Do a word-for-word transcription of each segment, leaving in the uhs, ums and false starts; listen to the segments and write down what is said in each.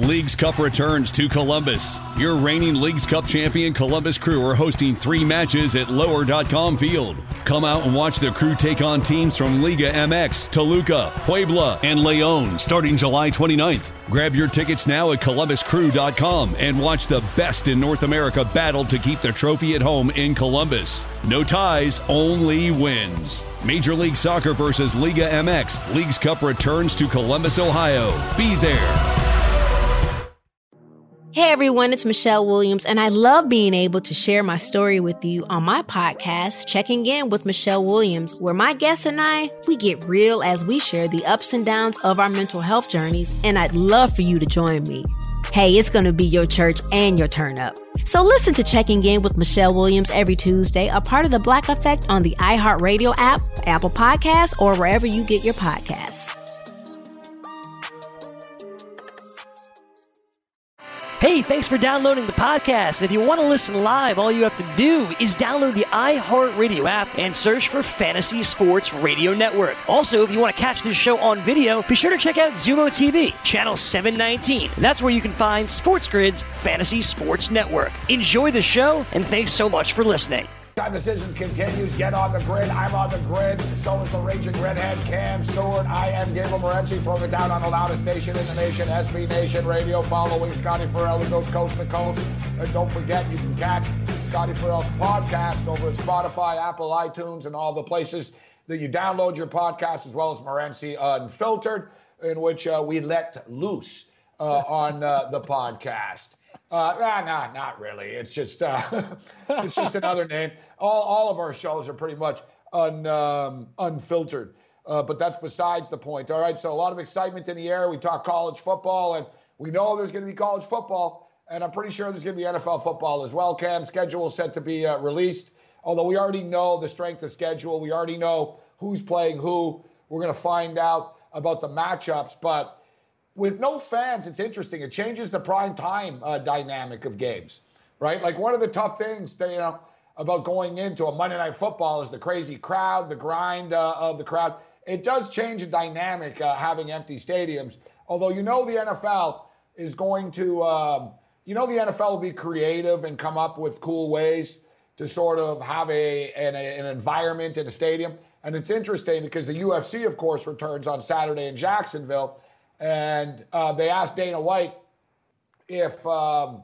Leagues Cup returns to Columbus. Your reigning Leagues Cup champion Columbus Crew are hosting three matches at lower dot com Field. Come out and watch the Crew take on teams from Liga M X, Toluca, Puebla, and León starting July twenty-ninth. Grab your tickets now at columbus crew dot com and watch the best in North America battle to keep the trophy at home in Columbus. No ties, only wins. Major League Soccer versus Liga M X. Leagues Cup returns to Columbus, Ohio. Be there. Hey everyone, it's Michelle Williams, and I love being able to share my story with you on my podcast, Checking In with Michelle Williams, where my guests and I, we get real as we share the ups and downs of our mental health journeys, and I'd love for you to join me. Hey, it's going to be your church and your turn up. So listen to Checking In with Michelle Williams every Tuesday, a part of the Black Effect on the iHeartRadio app, Apple Podcasts, or wherever you get your podcasts. Hey, thanks for downloading the podcast. If you want to listen live, all you have to do is download the iHeartRadio app and search for Fantasy Sports Radio Network. Also, if you want to catch this show on video, be sure to check out Zumo T V, channel seven nineteen. That's where you can find Sports Grid's Fantasy Sports Network. Enjoy the show, and thanks so much for listening. Time Decisions continues. Get on the grid. I'm on the grid. So is the Raging Redhead, Cam Stewart. I am Gabriel Morency, throwing it down on the loudest station in the nation, S B Nation Radio, following Scotty Farrell, who goes coast to coast. And don't forget, you can catch Scotty Farrell's podcast over at Spotify, Apple, iTunes, and all the places that you download your podcast, as well as Morency Unfiltered, in which uh, we let loose uh, on uh, the podcast. Uh, nah, nah, not really. It's just uh, it's just another name. All all of our shows are pretty much un, um, unfiltered, uh, but that's besides the point. All right, so a lot of excitement in the air. We talk college football, and we know there's going to be college football, and I'm pretty sure there's going to be N F L football as well. Cam, schedule is set to be uh, released, although we already know the strength of schedule. We already know who's playing who. We're going to find out about the matchups, but with no fans, it's interesting. It changes the prime time uh, dynamic of games, right? Like one of the tough things that, you know, about going into a Monday Night Football is the crazy crowd, the grind uh, of the crowd. It does change the dynamic uh, having empty stadiums. Although, you know, the N F L is going to, um, you know, the N F L will be creative and come up with cool ways to sort of have a an, an environment in a stadium. And it's interesting because the U F C, of course, returns on Saturday in Jacksonville. And uh, they asked Dana White if um,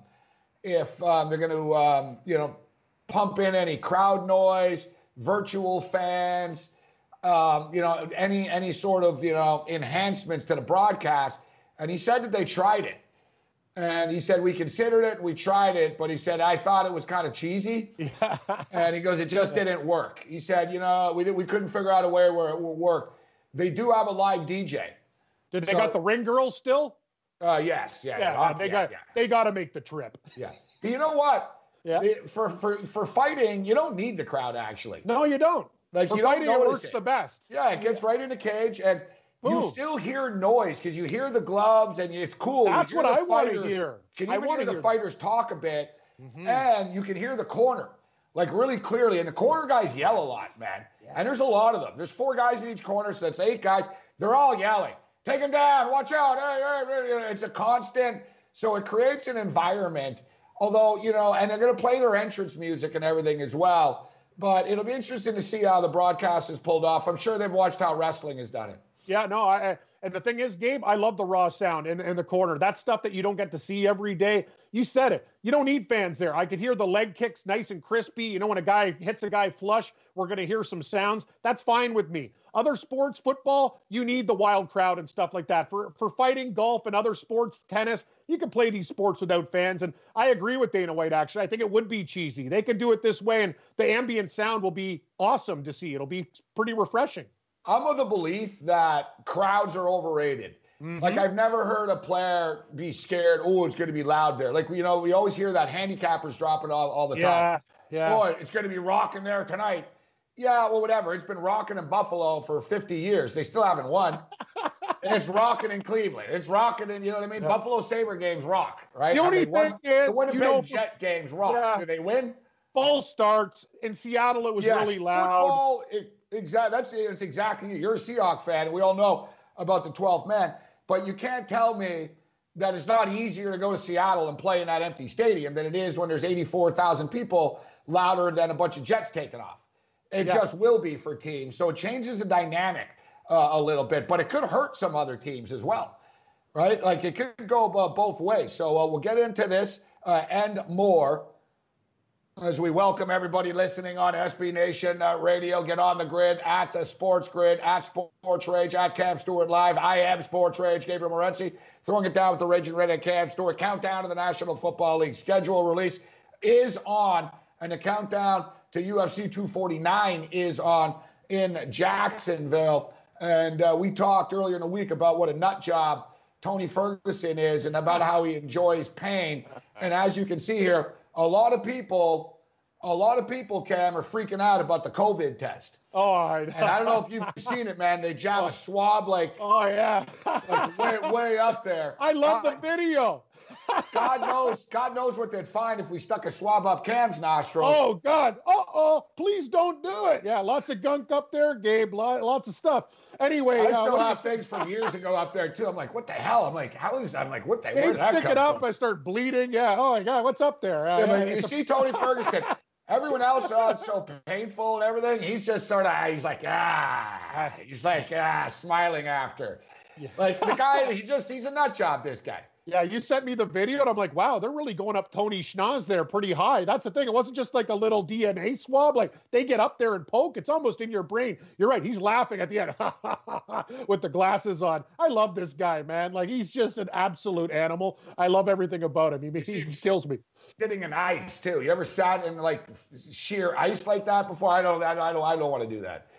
if um, they're going to, um, you know, pump in any crowd noise, virtual fans, um, you know, any any sort of, you know, enhancements to the broadcast. And he said that they tried it. And he said, we considered it, we tried it, but he said, I thought it was kind of cheesy. Yeah. And he goes, it just didn't work. He said, you know, we, did, we couldn't figure out a way where it would work. They do have a live D J. Did they so, got the ring girls still? Uh, yes, yeah, yeah. yeah they yeah, got yeah. they got to make the trip. Yeah. But you know what? Yeah. They, for for for fighting, you don't need the crowd actually. No, you don't. Like for you don't fighting, notice it works it. the best. Yeah, it gets right in the cage, and Ooh. you still hear noise because you hear the gloves, and it's cool. That's you hear what the I want to fighters, hear. Can you I even want hear to the hear fighters that. talk a bit, mm-hmm. and you can hear the corner like really clearly, and the corner guys yell a lot, man. Yeah. And there's a lot of them. There's four guys in each corner, so that's eight guys. They're all yelling. Take him down. Watch out. Hey, hey, hey. It's a constant. So it creates an environment, although, you know, and they're going to play their entrance music and everything as well. But it'll be interesting to see how the broadcast is pulled off. I'm sure they've watched how wrestling has done it. Yeah, no, I, and the thing is, Gabe, I love the raw sound in, in the corner. That's stuff that you don't get to see every day. You said it. You don't need fans there. I could hear the leg kicks nice and crispy. You know, when a guy hits a guy flush, we're going to hear some sounds. That's fine with me. Other sports, football, you need the wild crowd and stuff like that. For for fighting, golf, and other sports, tennis, you can play these sports without fans. And I agree with Dana White, actually. I think it would be cheesy. They can do it this way, and the ambient sound will be awesome to see. It'll be pretty refreshing. I'm of the belief that crowds are overrated. Mm-hmm. Like, I've never heard a player be scared, oh, it's going to be loud there. Like, you know, we always hear that handicappers dropping all, all the yeah, time. Yeah, Boy, it's going to be rocking there tonight. Yeah, well, whatever. It's been rocking in Buffalo for fifty years. They still haven't won. And it's rocking in Cleveland. It's rocking in, you know what I mean? Yeah. Buffalo Sabre games rock, right? The only thing won, is, the Winnipeg you know, Jet games rock. Yeah. Do they win? False starts. In Seattle, it was yes, really loud. Football, it, exactly. That's it's exactly. You're a Seahawks fan, and we all know about the twelfth man. But you can't tell me that it's not easier to go to Seattle and play in that empty stadium than it is when there's eighty-four thousand people louder than a bunch of jets taking off. It yeah. just will be for teams. So it changes the dynamic uh, a little bit, but it could hurt some other teams as well, right? Like it could go uh, both ways. So uh, we'll get into this uh, and more as we welcome everybody listening on S B Nation uh, Radio. Get on the grid at the Sports Grid, at Sports Rage, at Cam Stewart Live. I am Sports Rage, Gabriel Morency, throwing it down with the Raging Redhead Cam Stewart. Countdown to the National Football League schedule release is on, and the countdown to U F C two forty-nine is on in Jacksonville. And uh, we talked earlier in the week about what a nut job Tony Ferguson is and about how he enjoys pain. And as you can see here, a lot of people, a lot of people, Cam, are freaking out about the COVID test. Oh, I know. And I don't know if you've seen it, man. They jab a swab like, oh yeah, like way, way up there. I love uh, the video. God knows, God knows what they'd find if we stuck a swab up Cam's nostrils. Oh God! Uh oh! Please don't do it. Yeah, lots of gunk up there, Gabe. Lots of stuff. Anyway, I still uh, have things from years ago up there too. I'm like, what the hell? I'm like, how is that? I'm like, what the? Gabe, where did that stick come it up. from? I start bleeding. Yeah. Oh my God, what's up there? Uh, yeah, but you a- see Tony Ferguson. Everyone else, oh, it's so painful and everything. He's just sort of, he's like, ah, he's like, ah, smiling after. Yeah. Like the guy, he just, he's a nut job, this guy. Yeah, you sent me the video, and I'm like, wow, they're really going up Tony schnoz there pretty high. That's the thing. It wasn't just like a little D N A swab. Like, they get up there and poke. It's almost in your brain. You're right. He's laughing at the end with the glasses on. I love this guy, man. Like, he's just an absolute animal. I love everything about him. He, he, he kills me. Sitting in ice, too. You ever sat in, like, sheer ice like that before? I don't, I don't, I don't, I don't want to do that.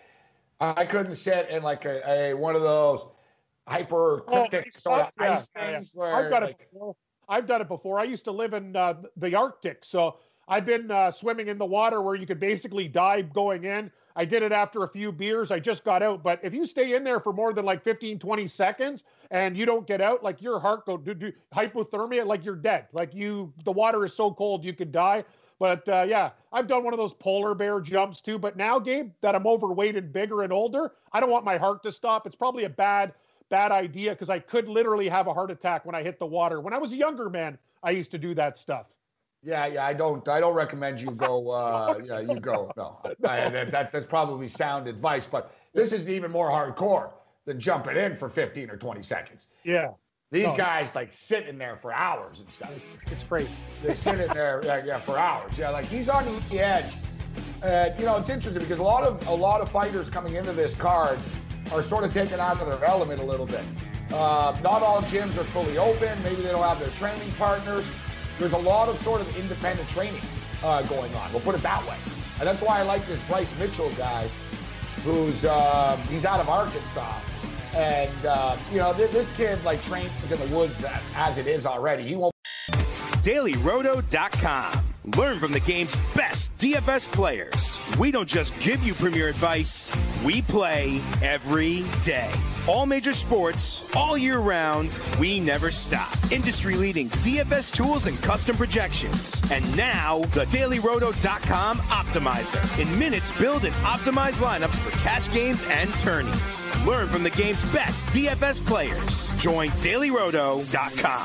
I couldn't sit in, like, a, a one of those hypercryptic oh, sort of yeah, ice yeah, things. Yeah. Where, I've done like, it before. I've done it before. I used to live in uh, the Arctic, so I've been uh, swimming in the water where you could basically dive going in. I did it after a few beers. I just got out. But if you stay in there for more than like fifteen, twenty seconds and you don't get out, like your heart go do, do hypothermia, like you're dead. Like you, the water is so cold you could die. But uh, yeah, I've done one of those polar bear jumps too. But now, Gabe, that I'm overweight and bigger and older, I don't want my heart to stop. It's probably a bad Bad idea, because I could literally have a heart attack when I hit the water. When I was a younger man, I used to do that stuff. Yeah, yeah, I don't, I don't recommend you go. Uh, yeah, you go. No, I, that, that, that's probably sound advice, but this is even more hardcore than jumping in for fifteen or twenty seconds. Yeah, these no. guys like sit in there for hours and stuff. It's crazy. They sit in there, yeah, yeah, for hours. Yeah, like he's on the edge. Uh, you know, it's interesting because a lot of a lot of fighters coming into this card are sort of taken out of their element a little bit. Uh, not all gyms are fully open. Maybe they don't have their training partners. There's a lot of sort of independent training uh, going on. We'll put it that way. And that's why I like this Bryce Mitchell guy, who's uh, he's out of Arkansas. And, uh, you know, th- this kid, like, trains in the woods as it is already. He won't. Daily Roto dot com. Learn from the game's best D F S players. We don't just give you premier advice, we play every day. All major sports, all year round, we never stop. Industry-leading D F S tools and custom projections. And now, the Daily Roto dot com Optimizer. In minutes, build and optimize lineups for cash games and tourneys. Learn from the game's best D F S players. Join Daily Roto dot com.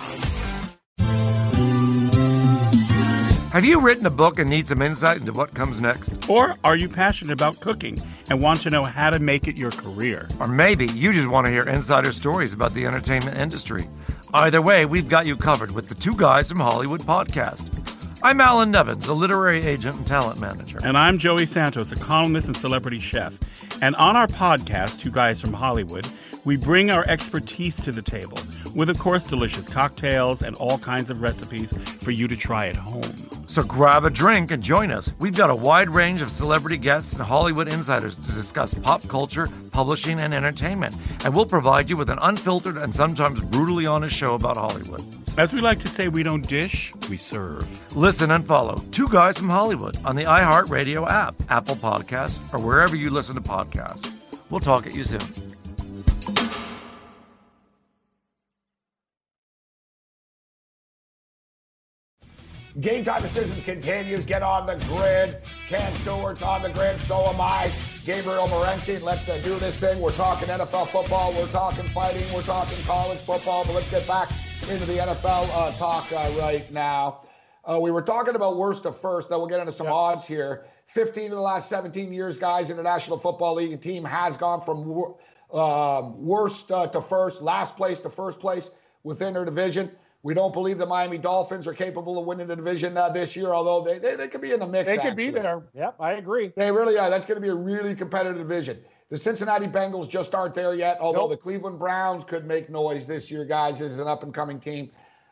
Have you written a book and need some insight into what comes next? Or are you passionate about cooking and want to know how to make it your career? Or maybe you just want to hear insider stories about the entertainment industry. Either way, we've got you covered with the Two Guys from Hollywood podcast. I'm Alan Nevins, a literary agent and talent manager. And I'm Joey Santos, a columnist and celebrity chef. And on our podcast, Two Guys from Hollywood, we bring our expertise to the table with, of course, delicious cocktails and all kinds of recipes for you to try at home. So grab a drink and join us. We've got a wide range of celebrity guests and Hollywood insiders to discuss pop culture, publishing, and entertainment. And we'll provide you with an unfiltered and sometimes brutally honest show about Hollywood. As we like to say, we don't dish, we serve. Listen and follow Two Guys from Hollywood on the iHeartRadio app, Apple Podcasts, or wherever you listen to podcasts. We'll talk at you soon. Game Time Decision continues. Get on the grid. Cam Stewart's on the grid. So am I. Gabriel Morency. Let's uh, do this thing. We're talking N F L football. We're talking fighting. We're talking college football. But let's get back into the N F L uh, talk uh, right now. Uh, we were talking about worst to first. Then we'll get into some yeah. odds here. fifteen of the last seventeen years, guys, in the National Football League team has gone from um, worst uh, to first, last place to first place within their division. We don't believe the Miami Dolphins are capable of winning the division uh, this year, although they, they they could be in the mix. They could actually. be there. Yep, I agree. They really are. That's going to be a really competitive division. The Cincinnati Bengals just aren't there yet, although nope. the Cleveland Browns could make noise this year, guys. This is an up-and-coming team.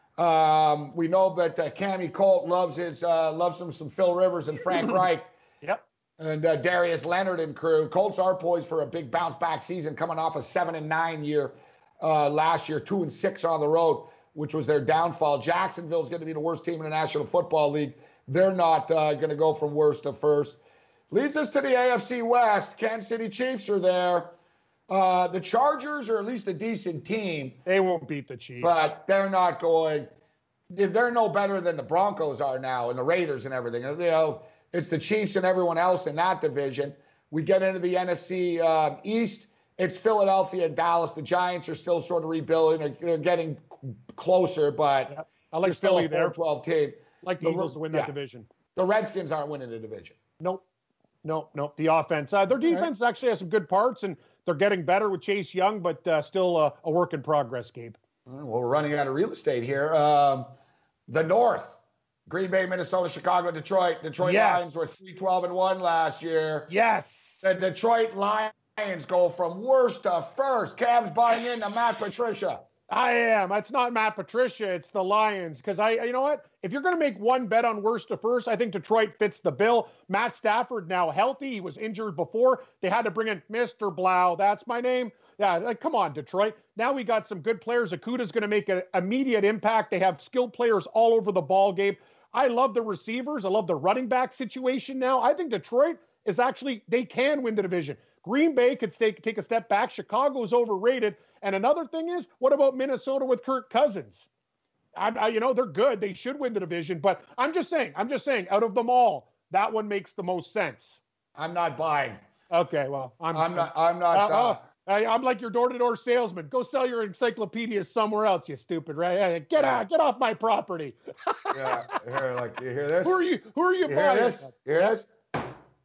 Um, we know that uh, Cammy Colt loves his uh, loves some some Phil Rivers and Frank Reich. Yep. And uh, Darius Leonard and crew. Colts are poised for a big bounce-back season, coming off a seven and nine year uh, last year, two and six on the road, which was their downfall. Jacksonville is going to be the worst team in the National Football League. They're not uh, going to go from worst to first. Leads us to the A F C West. Kansas City Chiefs are there. Uh, the Chargers are at least a decent team. They won't beat the Chiefs. But they're not going. They're no better than the Broncos are now and the Raiders and everything. You know, it's the Chiefs and everyone else in that division. We get into the N F C uh, East. It's Philadelphia and Dallas. The Giants are still sort of rebuilding. They're, they're getting closer, but yeah. I like still Philly a there. twelve team. Like the, the Eagles to win yeah. that division. The Redskins aren't winning the division. Nope. Nope, nope. The offense. Uh, their defense right. actually has some good parts, and they're getting better with Chase Young, but uh, still uh, a work in progress, Gabe. Well, we're running out of real estate here. Um, the North, Green Bay, Minnesota, Chicago, Detroit. Detroit yes. Lions were three twelve and one last year. Yes. The Detroit Lions go from worst to first. Cam's buying into Matt Patricia. I am. It's not Matt Patricia. It's the Lions. Because I, you know what? If you're going to make one bet on worst to first, I think Detroit fits the bill. Matt Stafford now healthy. He was injured before. They had to bring in Mister Blau. That's my name. Yeah, like, come on, Detroit. Now we got some good players. Akuda's going to make an immediate impact. They have skilled players all over the ball game. I love the receivers. I love the running back situation now. I think Detroit is actually, they can win the division. Green Bay could take, take a step back. Chicago is overrated. And another thing is, what about Minnesota with Kirk Cousins? I, I, you know, they're good. They should win the division. But I'm just saying, I'm just saying, out of them all, that one makes the most sense. I'm not buying. Okay, well, I'm, I'm not. I'm not. Uh, uh, I, I'm like your door-to-door salesman. Go sell your encyclopedias somewhere else, you stupid, right? Get out, get off my property. yeah, here, like you hear this? Who are you? Who are you, you buying? Hear this? You hear this? Uh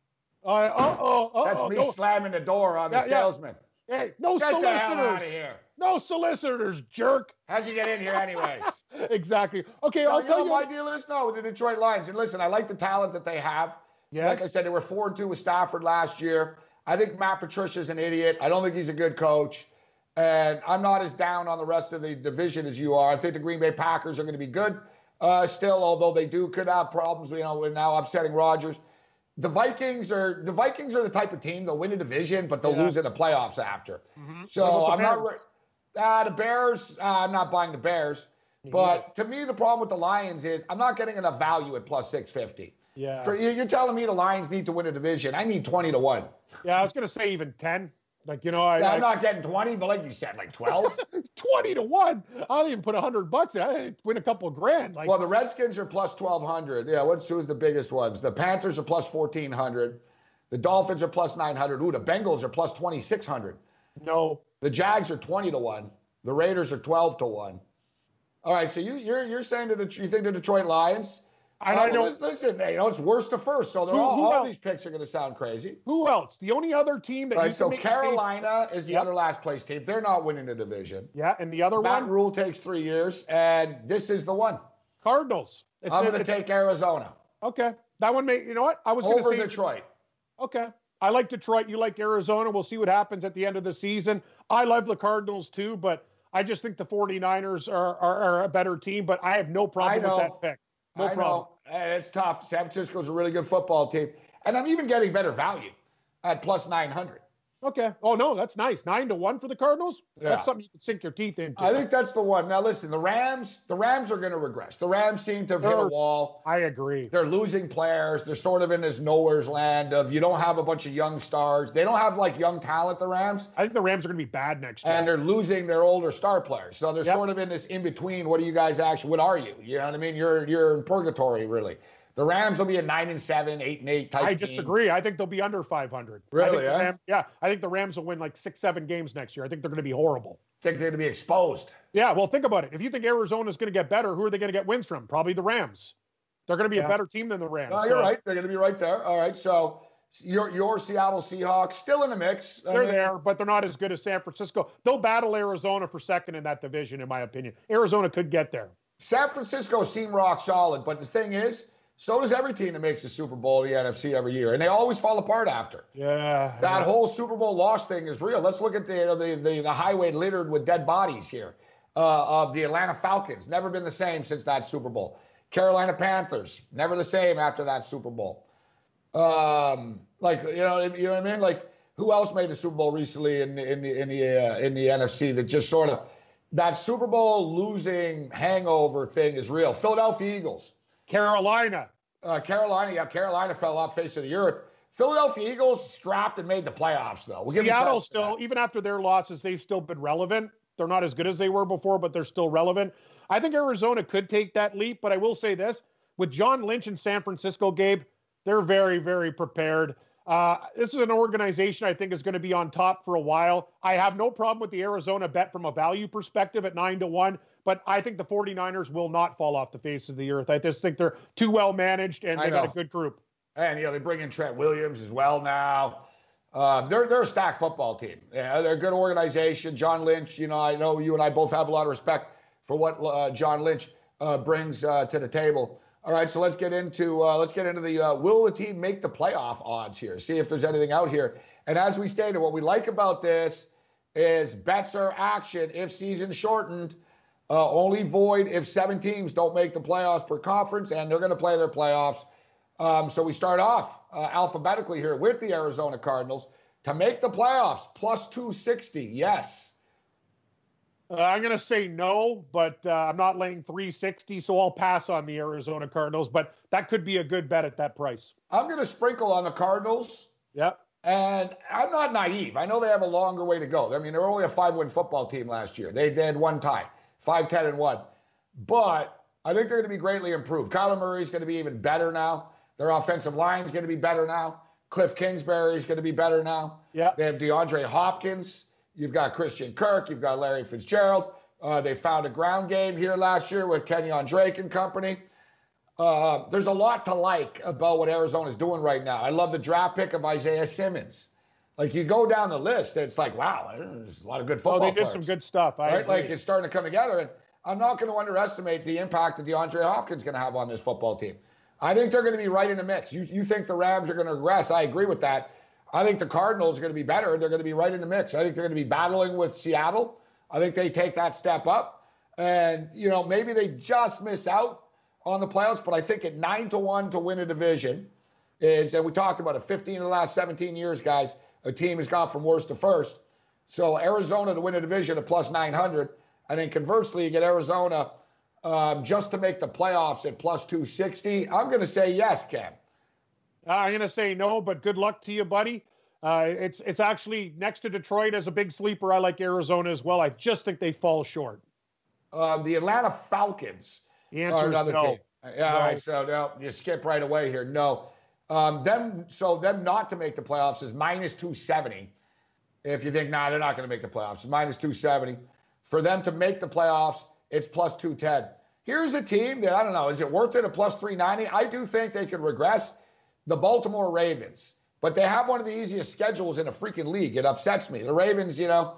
oh. Uh That's oh. me No. slamming the door on the yeah, salesman. Yeah. Hey, no get solicitors. The hell out of here. No solicitors, jerk. How'd you get in here, anyways? exactly. Okay, no, I'll you tell know you. My deal is no with the Detroit Lions. And listen, I like the talent that they have. Yes. Like I said, they were four and two with Stafford last year. I think Matt Patricia's an idiot. I don't think he's a good coach. And I'm not as down on the rest of the division as you are. I think the Green Bay Packers are going to be good uh, still, although they do could have problems, you know, with now upsetting Rodgers. The Vikings are the Vikings are the type of team they'll win a division, but they'll yeah. lose in the playoffs after. Mm-hmm. So I'm Bears? not uh, the Bears. Uh, I'm not buying the Bears. Mm-hmm. But to me, the problem with the Lions is I'm not getting enough value at plus six fifty. Yeah. For, you're telling me the Lions need to win a division. I need twenty to one. Yeah, I was going to say even ten. Like, you know, I, yeah, I'm I, not getting twenty, but like you said, like twelve. twenty to one. I'll even put a hundred bucks in. I win a couple of grand. Like, well, the Redskins are plus twelve hundred. Yeah, what's who's the biggest ones? The Panthers are plus fourteen hundred. The Dolphins are plus nine hundred. Ooh, the Bengals are plus twenty-six hundred. No. The Jags are twenty to one. The Raiders are twelve to one. All right, so you, you're you're saying that you think the Detroit Lions? I, I don't listen. You know, it's worst to first, so they're who, all, who all these picks are going to sound crazy. Who else? The only other team that right, you so can make Carolina case, is the yep. other last place team. They're not winning the division. Yeah, and the other that one. rule takes three years, and this is the one. Cardinals. It's I'm going to take Arizona. Okay, that one may. You know what? I was over going to say Detroit. Okay, I like Detroit. You like Arizona. We'll see what happens at the end of the season. I love the Cardinals too, but I just think the 49ers are are, are a better team. But I have no problem with that pick. No I problem. Know. It's tough. San Francisco's a really good football team. And I'm even getting better value at plus nine hundred. Okay. Oh, no, that's nice. Nine to one for the Cardinals? Yeah. That's something you can sink your teeth into. I think that's the one. Now, listen, the Rams, the Rams are going to regress. The Rams seem to have They're, hit a wall. I agree. They're losing players. They're sort of in this nowhere's land of you don't have a bunch of young stars. They don't have, like, young talent, the Rams. I think the Rams are going to be bad next year. And they're losing their older star players. So they're yep. sort of in this in-between. What are you guys actually, what are you? You know what I mean? You're, you're in purgatory, really. The Rams will be a nine and seven, eight and eight type. I team. disagree. I think they'll be under five hundred. Really? I think Yeah? Rams, yeah. I think the Rams will win like six, seven games next year. I think they're going to be horrible. Think they're going to be exposed. Yeah, well, think about it. If you think Arizona's going to get better, who are they going to get wins from? Probably the Rams. They're going to be yeah. a better team than the Rams. No, so. You're right. They're going to be right there. All right, so your your Seattle Seahawks still in the mix. They're I mean, there, but they're not as good as San Francisco. They'll battle Arizona for second in that division, in my opinion. Arizona could get there. San Francisco seem rock solid, but the thing is, so does every team that makes the Super Bowl in the N F C every year, and they always fall apart after. Yeah. That yeah. whole Super Bowl loss thing is real. Let's look at the you know, the, the the highway littered with dead bodies here uh, of the Atlanta Falcons. Never been the same since that Super Bowl. Carolina Panthers, never the same after that Super Bowl. Um, like you know, you know what I mean? Like who else made the Super Bowl recently in the in the in the uh, in the N F C that just sort of that Super Bowl losing hangover thing is real. Philadelphia Eagles. Carolina. Uh, Carolina, yeah, Carolina fell off face of the earth. Philadelphia Eagles scrapped and made the playoffs, though. We'll Seattle still, even after their losses, they've still been relevant. They're not as good as they were before, but they're still relevant. I think Arizona could take that leap, but I will say this. With John Lynch in San Francisco, Gabe, they're very, very prepared. Uh, this is an organization I think is going to be on top for a while. I have no problem with the Arizona bet from a value perspective at nine to one. But I think the 49ers will not fall off the face of the earth. I just think they're too well managed, and they got a good group. And, you know, they bring in Trent Williams as well now. Um, they're, they're a stacked football team. Yeah, they're a good organization. John Lynch, you know, I know you and I both have a lot of respect for what uh, John Lynch uh, brings uh, to the table. All right, so let's get into uh, let's get into the uh, will the team make the playoff odds here. See if there's anything out here. And as we stated, what we like about this is bets are action if season shortened. Uh, only void if seven teams don't make the playoffs per conference, and they're going to play their playoffs. Um, so we start off uh, alphabetically here with the Arizona Cardinals to make the playoffs, plus two sixty. Yes. Uh, I'm going to say no, but uh, I'm not laying three sixty, so I'll pass on the Arizona Cardinals. But that could be a good bet at that price. I'm going to sprinkle on the Cardinals. Yep. And I'm not naive. I know they have a longer way to go. I mean, they were only a five-win football team last year. They, they had one tie. five ten and one. But I think they're going to be greatly improved. Kyler Murray's going to be even better now. Their offensive line is going to be better now. Cliff Kingsbury is going to be better now. Yeah. They have DeAndre Hopkins. You've got Christian Kirk. You've got Larry Fitzgerald. Uh, they found a ground game here last year with Kenyon Drake and company. Uh, there's a lot to like about what Arizona's doing right now. I love the draft pick of Isaiah Simmons. Like, you go down the list, it's like, wow, there's a lot of good football players. Oh, they did players. Some good stuff. I right? agree. Like, it's starting to come together. And I'm not going to underestimate the impact that DeAndre Hopkins is going to have on this football team. I think they're going to be right in the mix. You, you think the Rams are going to regress. I agree with that. I think the Cardinals are going to be better. They're going to be right in the mix. I think they're going to be battling with Seattle. I think they take that step up. And, you know, maybe they just miss out on the playoffs, but I think at nine to one to win a division is, and we talked about it, fifteen of the last seventeen years, guys, a team has gone from worst to first. So Arizona to win a division at plus nine hundred. And then conversely, you get Arizona um, just to make the playoffs at plus two sixty. I'm going to say yes, Cam. Uh, I'm going to say no, but good luck to you, buddy. Uh, it's it's actually next to Detroit as a big sleeper. I like Arizona as well. I just think they fall short. Uh, the Atlanta Falcons the answer are another is no. team. Yeah, no. all right, so no, you skip right away here. No. Um, them so them not to make the playoffs is minus two seventy. If you think, nah, they're not going to make the playoffs, it's minus two seventy. For them to make the playoffs, it's plus two ten. Here's a team that, I don't know, is it worth it at plus three ninety? I do think they could regress. The Baltimore Ravens. But they have one of the easiest schedules in a freaking league. It upsets me. The Ravens, you know,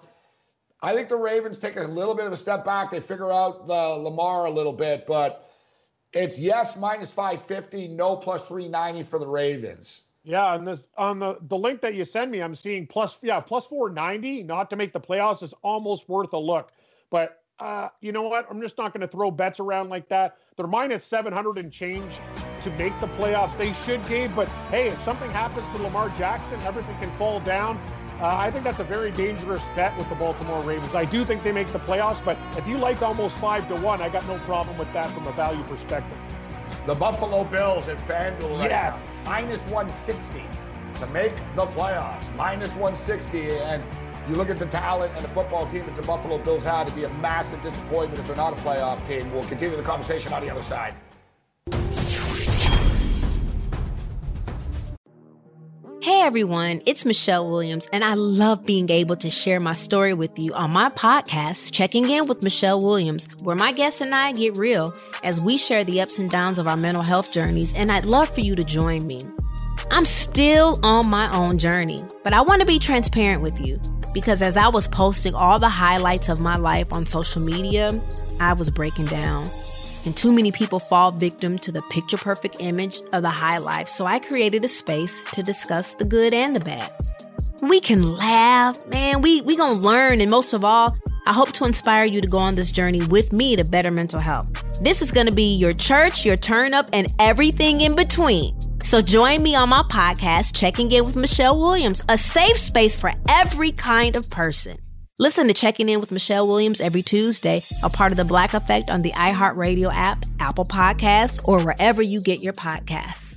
I think the Ravens take a little bit of a step back. They figure out the Lamar a little bit, but it's yes, minus five fifty, no plus three ninety for the Ravens. Yeah, and this on the, the link that you send me, I'm seeing plus yeah, plus four ninety, not to make the playoffs is almost worth a look. But uh, you know what? I'm just not going to throw bets around like that. They're minus seven hundred and change to make the playoffs. They should, Gabe, but hey, if something happens to Lamar Jackson, everything can fall down. Uh, I think that's a very dangerous bet with the Baltimore Ravens. I do think they make the playoffs, but if you like almost five to one, I got no problem with that from a value perspective. The Buffalo Bills at FanDuel right yes. now, minus one sixty to make the playoffs. minus one sixty, and you look at the talent and the football team that the Buffalo Bills had, it'd be a massive disappointment if they're not a playoff team. We'll continue the conversation on the other side. Hey everyone, it's Michelle Williams, and I love being able to share my story with you on my podcast, Checking In with Michelle Williams, where my guests and I get real as we share the ups and downs of our mental health journeys, and I'd love for you to join me. I'm still on my own journey, but I want to be transparent with you because as I was posting all the highlights of my life on social media, I was breaking down. And too many people fall victim to the picture-perfect image of the high life, so I created a space to discuss the good and the bad. We can laugh, man, we we gonna learn, and most of all, I hope to inspire you to go on this journey with me to better mental health. This is gonna be your church, your turn-up, and everything in between. So join me on my podcast, Checking In with Michelle Williams, a safe space for every kind of person. Listen to Checking In with Michelle Williams every Tuesday, a part of the Black Effect on the iHeartRadio app, Apple Podcasts, or wherever you get your podcasts.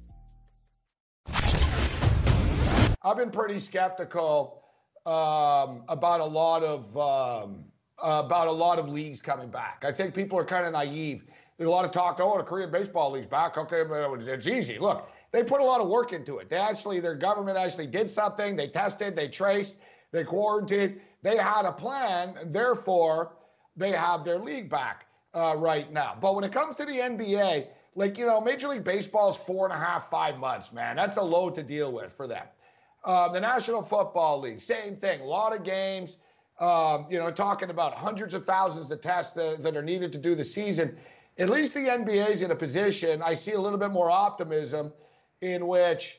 I've been pretty skeptical um, about a lot of um, uh, about a lot of leagues coming back. I think people are kind of naive. There's a lot of talk. Oh, the Korean baseball league's back. Okay, but it's easy. Look, they put a lot of work into it. They actually, their government actually did something. They tested. They traced. They quarantined. They had a plan, and therefore they have their league back uh, right now. But when it comes to the N B A, like, you know, Major League Baseball's four and a half, five months, man. That's a load to deal with for them. Um, the National Football League, same thing. A lot of games, um, you know, talking about hundreds of thousands of tests that, that are needed to do the season. At least the N B A is in a position, I see a little bit more optimism in which,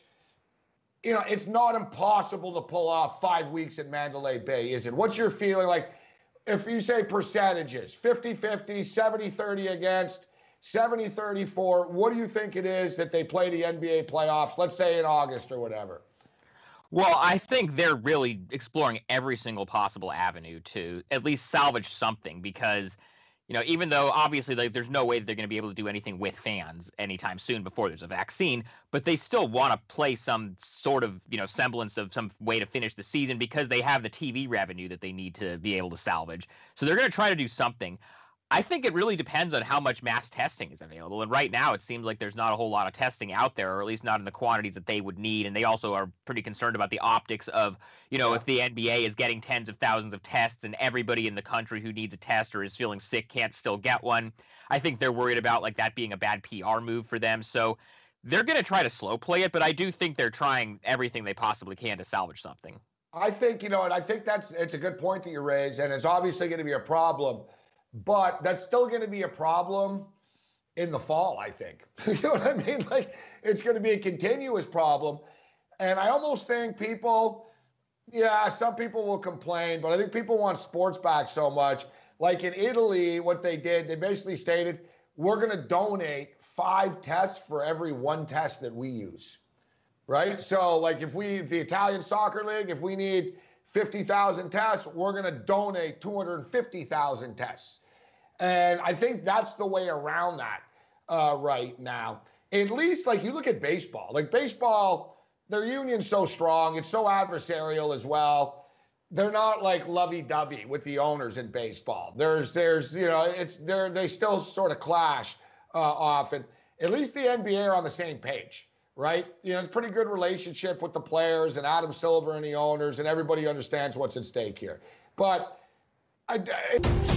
you know, it's not impossible to pull off five weeks at Mandalay Bay, is it? What's your feeling? Like, if you say percentages, fifty-fifty, seventy thirty against, seventy thirty-four, what do you think it is that they play the N B A playoffs, let's say in August or whatever? Well, I think they're really exploring every single possible avenue to at least salvage something because, you know, even though obviously like, there's no way that they're going to be able to do anything with fans anytime soon before there's a vaccine, but they still want to play some sort of, you know, semblance of some way to finish the season because they have the T V revenue that they need to be able to salvage. So they're going to try to do something. I think it really depends on how much mass testing is available. And right now it seems like there's not a whole lot of testing out there, or at least not in the quantities that they would need. And they also are pretty concerned about the optics of, you know, if the N B A is getting tens of thousands of tests and everybody in the country who needs a test or is feeling sick can't still get one. I think they're worried about like that being a bad P R move for them. So they're going to try to slow play it, but I do think they're trying everything they possibly can to salvage something. I think, you know, and I think that's, it's a good point that you raise, and it's obviously going to be a problem. But that's still going to be a problem in the fall, I think. You know what I mean? Like, it's going to be a continuous problem. And I almost think people, yeah, some people will complain, but I think people want sports back so much. Like in Italy, what they did, they basically stated, we're going to donate five tests for every one test that we use, right? So, like, if we, the Italian Soccer League, if we need fifty thousand tests, we're going to donate two hundred fifty thousand tests. And I think that's the way around that uh, right now. At least, like, you look at baseball. Like, baseball, their union's so strong. It's so adversarial as well. They're not, like, lovey-dovey with the owners in baseball. There's, there's, you know, it's, they're, they still sort of clash uh, often. At least the N B A are on the same page, right? You know, it's a pretty good relationship with the players and Adam Silver and the owners, and everybody understands what's at stake here. But I... I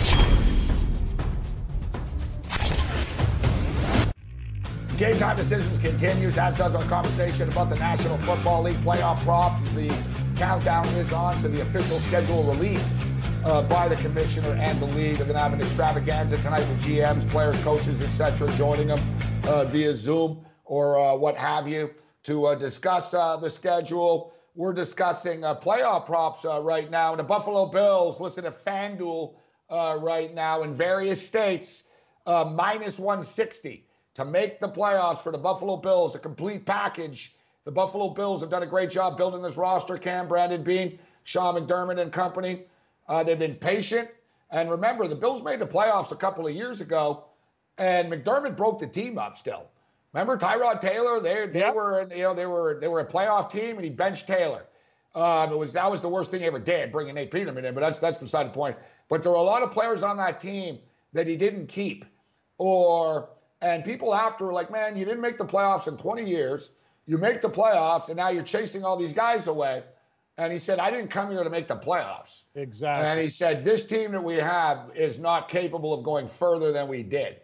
Game Time Decisions continues, as does our conversation about the National Football League playoff props. The countdown is on to the official schedule release uh, by the commissioner and the league. They're going to have an extravaganza tonight with G Ms, players, coaches, et cetera, joining them uh, via Zoom or uh, what have you to uh, discuss uh, the schedule. We're discussing uh, playoff props uh, right now. And the Buffalo Bills, listen to FanDuel uh, right now in various states, uh, minus one sixty. To make the playoffs for the Buffalo Bills, a complete package. The Buffalo Bills have done a great job building this roster. Cam, Brandon Beane, Sean McDermott and company. Uh, they've been patient. And remember, the Bills made the playoffs a couple of years ago, and McDermott broke the team up still. Remember Tyrod Taylor? They, they yep. were, you know, they were they were a playoff team, and he benched Taylor. Um, it was that was the worst thing he ever did, bringing Nate Peterman in. But that's that's beside the point. But there were a lot of players on that team that he didn't keep, or. And people after were like, man, you didn't make the playoffs in twenty years. You make the playoffs, and now you're chasing all these guys away. And he said, I didn't come here to make the playoffs. Exactly. And he said, this team that we have is not capable of going further than we did.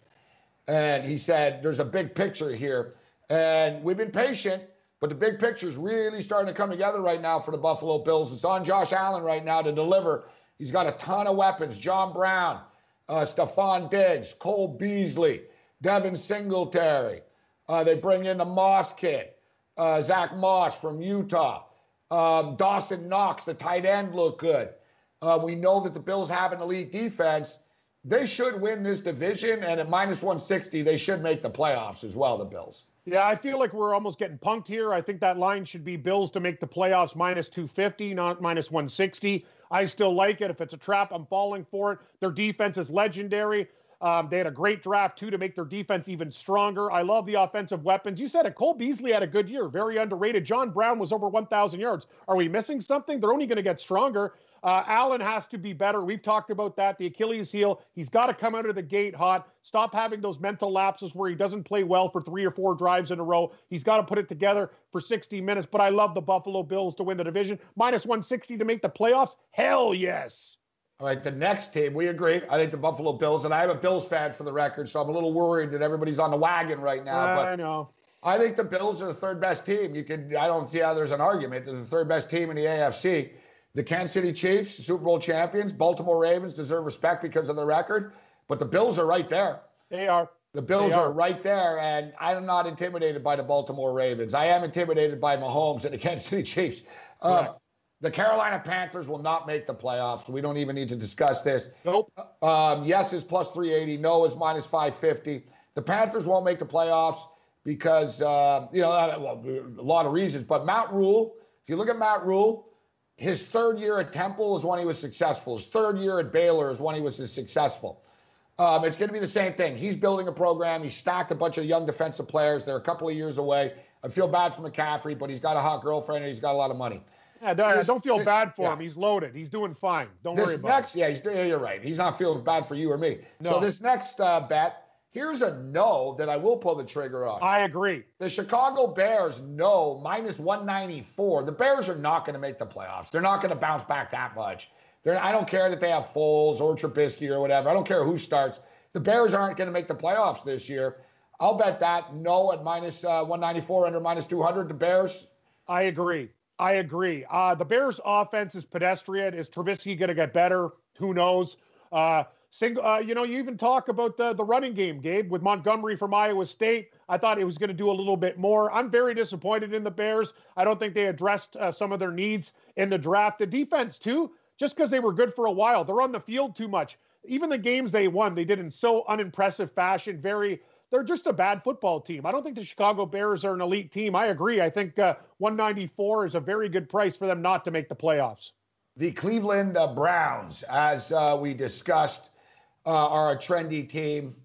And he said, there's a big picture here. And we've been patient, but the big picture is really starting to come together right now for the Buffalo Bills. It's on Josh Allen right now to deliver. He's got a ton of weapons. John Brown, uh, Stephon Diggs, Cole Beasley, Devin Singletary. Uh, they bring in the Moss kid, uh, Zach Moss from Utah. Um, Dawson Knox, the tight end, looked good. Uh, we know that the Bills have an elite defense. They should win this division, and at minus one sixty, they should make the playoffs as well, the Bills. Yeah, I feel like we're almost getting punked here. I think that line should be Bills to make the playoffs minus two fifty, not minus one sixty. I still like it. If it's a trap, I'm falling for it. Their defense is legendary. Um, they had a great draft, too, to make their defense even stronger. I love the offensive weapons. You said it. Cole Beasley had a good year. Very underrated. John Brown was over one thousand yards. Are we missing something? They're only going to get stronger. Uh, Allen has to be better. We've talked about that. The Achilles heel. He's got to come out of the gate hot. Stop having those mental lapses where he doesn't play well for three or four drives in a row. He's got to put it together for sixty minutes. But I love the Buffalo Bills to win the division. minus one sixty to make the playoffs? Hell yes. All right, the next team, we agree. I think the Buffalo Bills, and I'm a Bills fan for the record, so I'm a little worried that everybody's on the wagon right now. I but know. I think the Bills are the third best team. You could, I don't see how there's an argument. They're the third best team in the A F C. The Kansas City Chiefs, Super Bowl champions, Baltimore Ravens deserve respect because of the record, but the Bills are right there. They are. The Bills are. are right there, and I'm not intimidated by the Baltimore Ravens. I am intimidated by Mahomes and the Kansas City Chiefs. Um, the Carolina Panthers will not make the playoffs. We don't even need to discuss this. Nope. Um, yes is plus three eighty. No is minus five fifty. The Panthers won't make the playoffs because, uh, you know, well, a lot of reasons. But Matt Rule, if you look at Matt Rule, his third year at Temple is when he was successful. His third year at Baylor is when he was successful. Um, it's going to be the same thing. He's building a program. He stacked a bunch of young defensive players. They're a couple of years away. I feel bad for McCaffrey, but he's got a hot girlfriend and he's got a lot of money. Yeah, don't, This- don't feel this- bad for yeah. him. He's loaded. He's doing fine. Don't worry This about next, it. yeah, he's, yeah, you're right. He's not feeling bad for you or me. No. So this next uh, bet, here's a no that I will pull the trigger on. I agree. The Chicago Bears, no, minus one ninety-four. The Bears are not going to make the playoffs. They're not going to bounce back that much. They're, I don't care that they have Foles or Trubisky or whatever. I don't care who starts. The Bears aren't going to make the playoffs this year. I'll bet that no at minus uh, one ninety-four, under minus two hundred. The Bears. I agree. I agree. Uh, the Bears' offense is pedestrian. Is Trubisky going to get better? Who knows? Uh, single, uh, you know, you even talk about the, the running game, Gabe, with Montgomery from Iowa State. I thought he was going to do a little bit more. I'm very disappointed in the Bears. I don't think they addressed uh, some of their needs in the draft. The defense, too, just because they were good for a while. They're on the field too much. Even the games they won, they did in so unimpressive fashion. Very, they're just a bad football team. I don't think the Chicago Bears are an elite team. I agree. I think uh, one ninety-four is a very good price for them not to make the playoffs. The Cleveland uh, Browns, as uh, we discussed, uh, are a trendy team.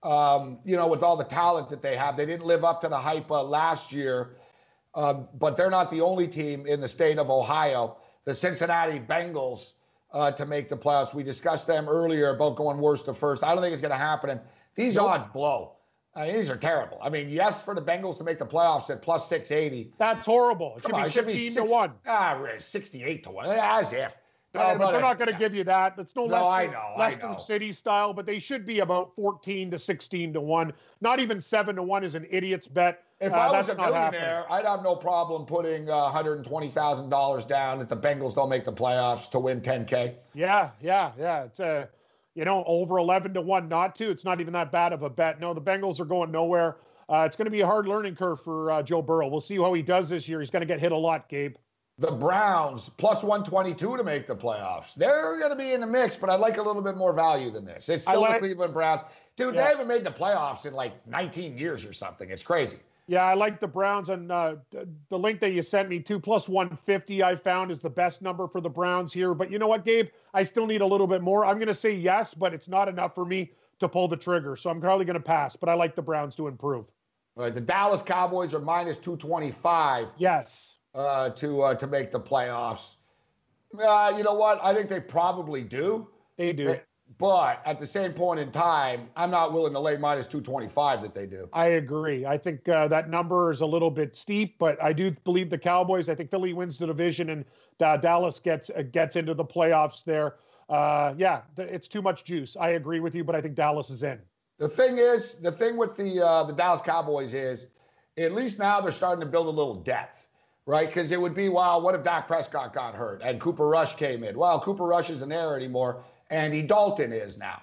Um, you know, with all the talent that they have, they didn't live up to the hype uh, last year, um, but they're not the only team in the state of Ohio. The Cincinnati Bengals uh, to make the playoffs. We discussed them earlier about going worst to first. I don't think it's going to happen. And these nope. odds blow. I mean, these are terrible. I mean, yes, for the Bengals to make the playoffs at plus six eighty. That's horrible. It should Come be on, it should be fifteen six, to one. Ah, sixty-eight to one. As if. No, but they're not going to give you that. It's no, no Leicester, I know, Leicester I know. City style, but they should be about fourteen to sixteen to one. Not even seven to one is an idiot's bet. If uh, I that's was a not millionaire, happening. I'd have no problem putting uh, one hundred twenty thousand dollars down that the Bengals don't make the playoffs to win ten K. Yeah, yeah, yeah. It's a, you know, over eleven to one not to. It's not even that bad of a bet. No, the Bengals are going nowhere. Uh, it's going to be a hard learning curve for uh, Joe Burrow. We'll see how he does this year. He's going to get hit a lot, Gabe. The Browns, plus one twenty-two to make the playoffs. They're going to be in the mix, but I'd like a little bit more value than this. It's still like, the Cleveland Browns. Dude, yeah. they haven't made the playoffs in like nineteen years or something. It's crazy. Yeah, I like the Browns. And uh, the link that you sent me to, plus one fifty, I found is the best number for the Browns here. But you know what, Gabe? I still need a little bit more. I'm going to say yes, but it's not enough for me to pull the trigger. So I'm probably going to pass, but I like the Browns to improve. All right, the Dallas Cowboys are minus two twenty-five. Yes. Uh, to uh, to make the playoffs. Uh, you know what? I think they probably do. They do. They, But at the same point in time, I'm not willing to lay minus two twenty-five that they do. I agree. I think uh, that number is a little bit steep, but I do believe the Cowboys. I think Philly wins the division, and uh, Dallas gets uh, gets into the playoffs there. Uh, yeah, th- it's too much juice. I agree with you, but I think Dallas is in. The thing is, the thing with the uh, the Dallas Cowboys is, at least now they're starting to build a little depth, right? Because it would be, well, what if Dak Prescott got hurt and Cooper Rush came in? Well, Cooper Rush isn't there anymore. Andy Dalton is now.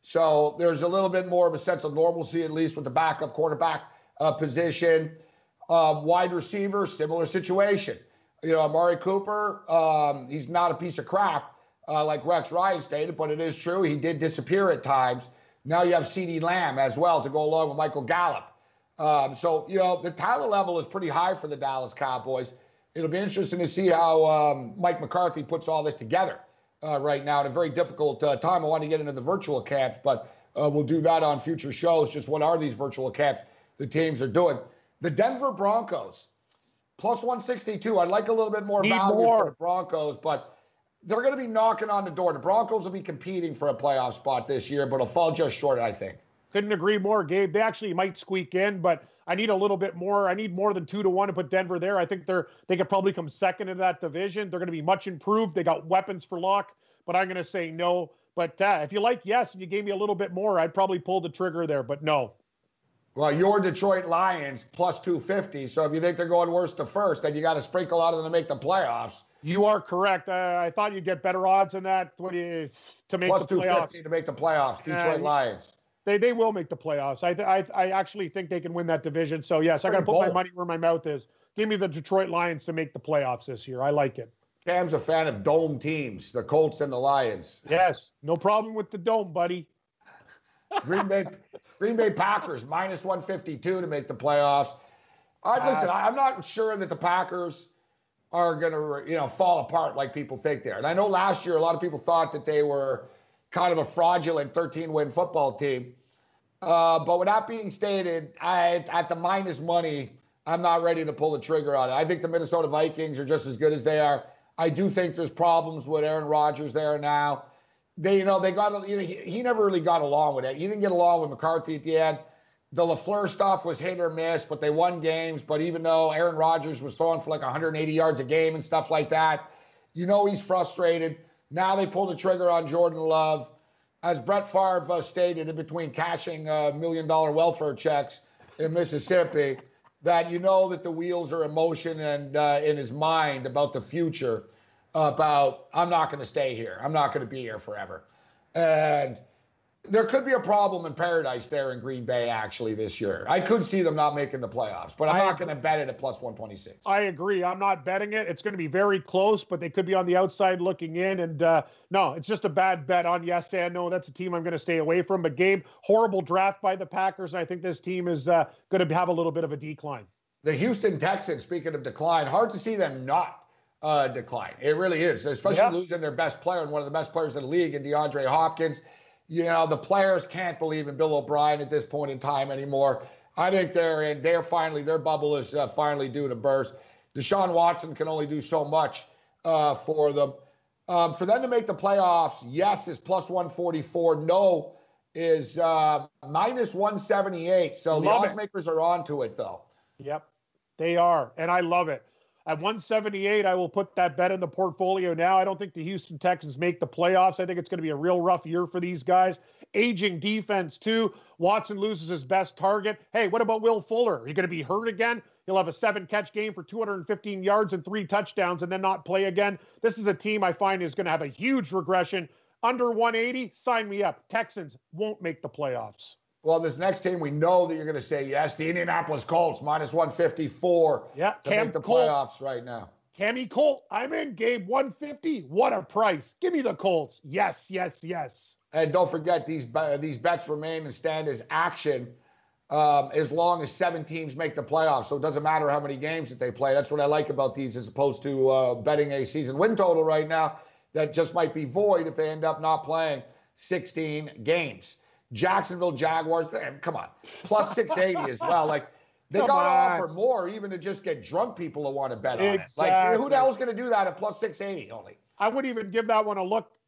So there's a little bit more of a sense of normalcy, at least with the backup quarterback uh, position. Uh, wide receiver, similar situation. You know, Amari Cooper, um, he's not a piece of crap uh, like Rex Ryan stated, but it is true. He did disappear at times. Now you have CeeDee Lamb as well to go along with Michael Gallup. Um, so, you know, the talent level is pretty high for the Dallas Cowboys. It'll be interesting to see how um, Mike McCarthy puts all this together. Uh, right now, at a very difficult uh, time. I want to get into the virtual camps, but uh, we'll do that on future shows. Just what are these virtual camps the teams are doing? The Denver Broncos, plus one sixty-two. I'd like a little bit more Need value more. for the Broncos, but they're going to be knocking on the door. The Broncos will be competing for a playoff spot this year, but it'll fall just short, I think. Couldn't agree more, Gabe. They actually might squeak in, but I need a little bit more. I need more than two to one to put Denver there. I think they're they could probably come second in that division. They're going to be much improved. They got weapons for Locke, but I'm going to say no. But uh, if you like yes, and you gave me a little bit more, I'd probably pull the trigger there, but no. Well, your Detroit Lions, plus two fifty. So if you think they're going worst to first, then you got to sprinkle out of them to make the playoffs. You are correct. Uh, I thought you'd get better odds than that what do you, to make Plus the playoffs. two fifty to make the playoffs, Detroit Uh, Lions. They they will make the playoffs. I th- I I actually think they can win that division. So yes, I got to put my bold. money where my mouth is. Give me the Detroit Lions to make the playoffs this year. I like it. Cam's a fan of dome teams, the Colts and the Lions. Yes, no problem with the dome, buddy. Green Bay Green Bay Packers, minus one fifty-two to make the playoffs. I listen, I, I'm not sure that the Packers are going to, you know, fall apart like people think they're. And I know last year a lot of people thought that they were kind of a fraudulent thirteen-win football team. Uh, but with that being stated, I, at the minus money, I'm not ready to pull the trigger on it. I think the Minnesota Vikings are just as good as they are. I do think there's problems with Aaron Rodgers there now. They, you know, they got, you know, he, he never really got along with it. He didn't get along with McCarthy at the end. The LaFleur stuff was hit or miss, but they won games. But even though Aaron Rodgers was throwing for like one hundred eighty yards a game and stuff like that, you know he's frustrated. Now they pulled the trigger on Jordan Love. As Brett Favre uh, stated in between cashing uh, million-dollar welfare checks in Mississippi, that you know that the wheels are in motion and uh, in his mind about the future, about, I'm not going to stay here. I'm not going to be here forever. And there could be a problem in paradise there in Green Bay, actually, this year. I could see them not making the playoffs, but I'm I not going to bet it at plus one twenty-six. I agree. I'm not betting it. It's going to be very close, but they could be on the outside looking in. And uh, no, it's just a bad bet on yes and no. That's a team I'm going to stay away from. But Gabe, horrible draft by the Packers. And I think this team is uh, going to have a little bit of a decline. The Houston Texans, speaking of decline, hard to see them not uh, decline. It really is, especially Yeah. losing their best player and one of the best players in the league in DeAndre Hopkins. You know, the players can't believe in Bill O'Brien at this point in time anymore. I think they're in, they're finally, their bubble is uh, finally due to burst. Deshaun Watson can only do so much uh, for them. Um, for them to make the playoffs, yes is plus one forty-four. No is uh, minus one seventy-eight. So the Love odds it. makers are onto it, though. Yep, they are. And I love it. At one seventy-eight, I will put that bet in the portfolio now. I don't think the Houston Texans make the playoffs. I think it's going to be a real rough year for these guys. Aging defense, too. Watson loses his best target. Hey, what about Will Fuller? Are you going to be hurt again? He'll have a seven-catch game for two hundred fifteen yards and three touchdowns and then not play again. This is a team I find is going to have a huge regression. Under one eighty, sign me up. Texans won't make the playoffs. Well, this next team, we know that you're going to say yes. The Indianapolis Colts, minus one fifty-four Yeah, to Cam make the Colt. playoffs right now. Cammy Colt, I'm in, Gabe. one fifty. What a price. Give me the Colts. Yes, yes, yes. And don't forget, these be- these bets remain and stand as action um, as long as seven teams make the playoffs. So it doesn't matter how many games that they play. That's what I like about these as opposed to uh, betting a season win total right now that just might be void if they end up not playing sixteen games. Jacksonville Jaguars, come on, plus six eighty as well. Like, they Come got to on. offer more even to just get drunk people to want to bet on it. Like, Exactly. who the hell's going to do that at plus six eighty only? I wouldn't even give that one a look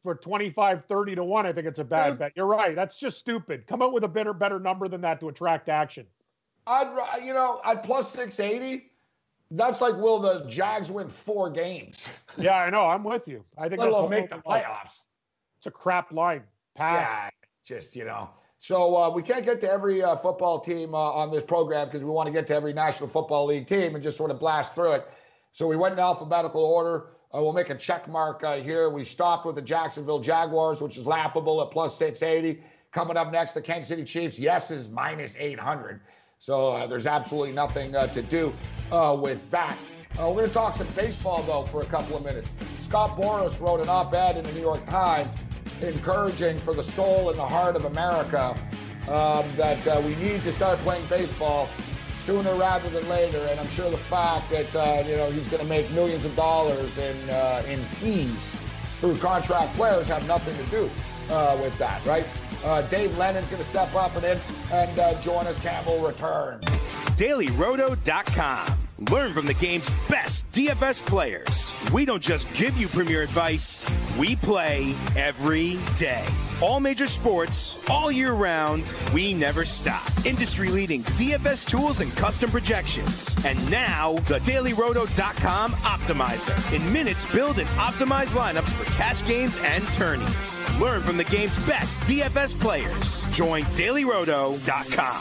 for twenty-five, thirty to one, I think it's a bad Dude. bet. You're right. That's just stupid. Come out with a better, better number than that to attract action. I'd, you know, at plus six eighty, that's like, will the Jags win four games? Yeah, I know. I'm with you. I think Let that's alone a make the line. playoffs. It's a crap line. Pass. Yeah, just, you know. So uh, we can't get to every uh, football team uh, on this program because we want to get to every National Football League team and just sort of blast through it. So we went in alphabetical order. Uh, we'll make a check mark uh, here. We stopped with the Jacksonville Jaguars, which is laughable at plus six eighty. Coming up next, the Kansas City Chiefs. Yes is minus eight hundred. So uh, there's absolutely nothing uh, to do uh, with that. Uh, we're going to talk some baseball, though, for a couple of minutes. Scott Boras wrote an op-ed in the New York Times encouraging for the soul and the heart of America um, that uh, we need to start playing baseball sooner rather than later. And I'm sure the fact that, uh, you know, he's going to make millions of dollars in, uh, in fees through contract players have nothing to do uh, with that, right? Uh, Dave Lennon's going to step up and in and uh, join us. Campbell return. Daily Roto dot com. Learn from the game's best D F S players. We don't just give you premier advice, we play every day. All major sports, all year round, we never stop. Industry-leading D F S tools and custom projections. And now, the Daily Roto dot com Optimizer. In minutes, build and optimize lineups for cash games and tourneys. Learn from the game's best D F S players. Join Daily Roto dot com.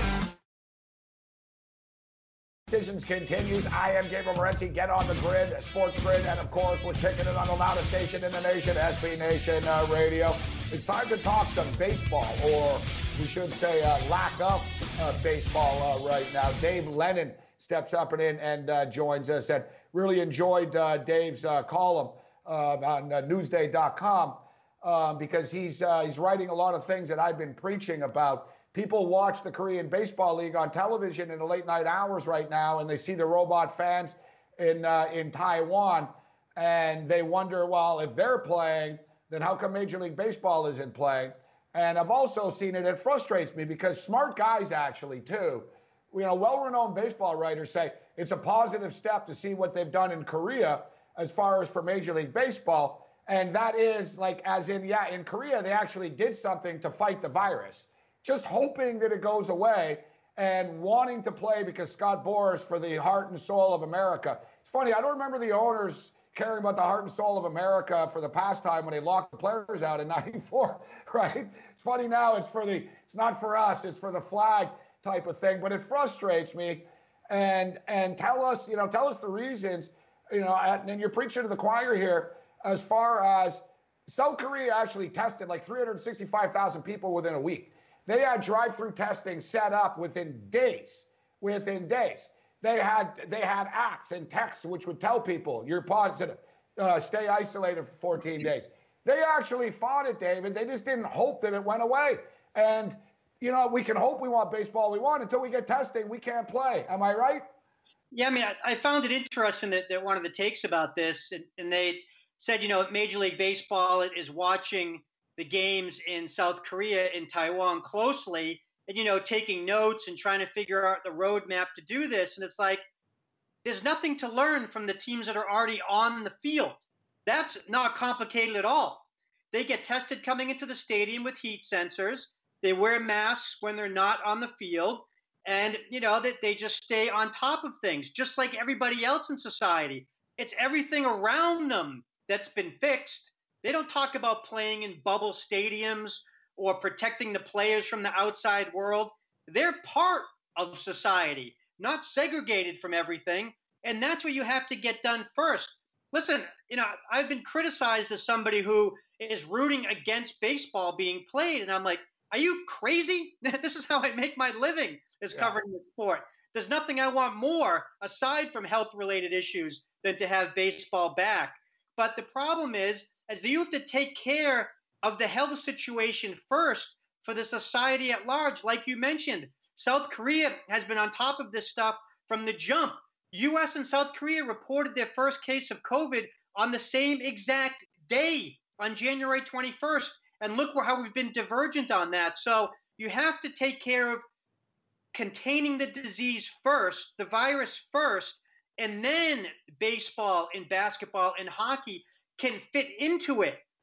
Decisions continues. I am Gabriel Morency. Get on the grid, Sports Grid, and of course, we're kicking it on the loudest station in the nation, S B Nation uh, Radio. It's time to talk some baseball, or we should say uh, lack of uh, baseball uh, right now. Dave Lennon steps up and in and uh, joins us. And really enjoyed uh, Dave's uh, column uh, on uh, Newsday dot com um, because he's uh, he's writing a lot of things that I've been preaching about. People watch the Korean Baseball League on television in the late night hours right now, and they see the robot fans in uh, in Taiwan, and they wonder, well, if they're playing, then how come Major League Baseball isn't playing? And I've also seen it. It frustrates me because smart guys actually too, you know, well-renowned baseball writers say it's a positive step to see what they've done in Korea as far as for Major League Baseball, and that is like, as in, yeah, in Korea they actually did something to fight the virus. Just hoping that it goes away and wanting to play because Scott Boras for the heart and soul of America. It's funny, I don't remember the owners caring about the heart and soul of America for the pastime when they locked the players out in ninety-four, right? It's funny now, it's for the, it's not for us, it's for the flag type of thing, but it frustrates me. And and tell us, you know, tell us the reasons, you know, and, and you're preaching to the choir here as far as South Korea actually tested like three hundred sixty-five thousand people within a week. They had drive-through testing set up within days, within days. They had they had apps and texts which would tell people you're positive, uh, stay isolated for fourteen days. They actually fought it, David. They just didn't hope that it went away. And, you know, we can hope we want baseball we want. Until we get testing, we can't play. Am I right? Yeah, I mean, I, I found it interesting that, that one of the takes about this, and, and they said, you know, Major League Baseball is watching the games in South Korea and Taiwan closely and, you know, taking notes and trying to figure out the roadmap to do this. And it's like, there's nothing to learn from the teams that are already on the field. That's not complicated at all. They get tested coming into the stadium with heat sensors. They wear masks when they're not on the field. And, you know, that they just stay on top of things, just like everybody else in society. It's everything around them that's been fixed. They don't talk about playing in bubble stadiums or protecting the players from the outside world. They're part of society, not segregated from everything. And that's what you have to get done first. Listen, you know, I've been criticized as somebody who is rooting against baseball being played. And I'm like, are you crazy? This is how I make my living, is yeah. covering the sport. There's nothing I want more aside from health-related issues than to have baseball back. But the problem is, as you have to take care of the health situation first for the society at large. Like you mentioned, South Korea has been on top of this stuff from the jump. U S and South Korea reported their first case of COVID on the same exact day, on January twenty-first. And look how we've been divergent on that. So you have to take care of containing the disease first, the virus first, and then baseball and basketball and hockey can fit into it.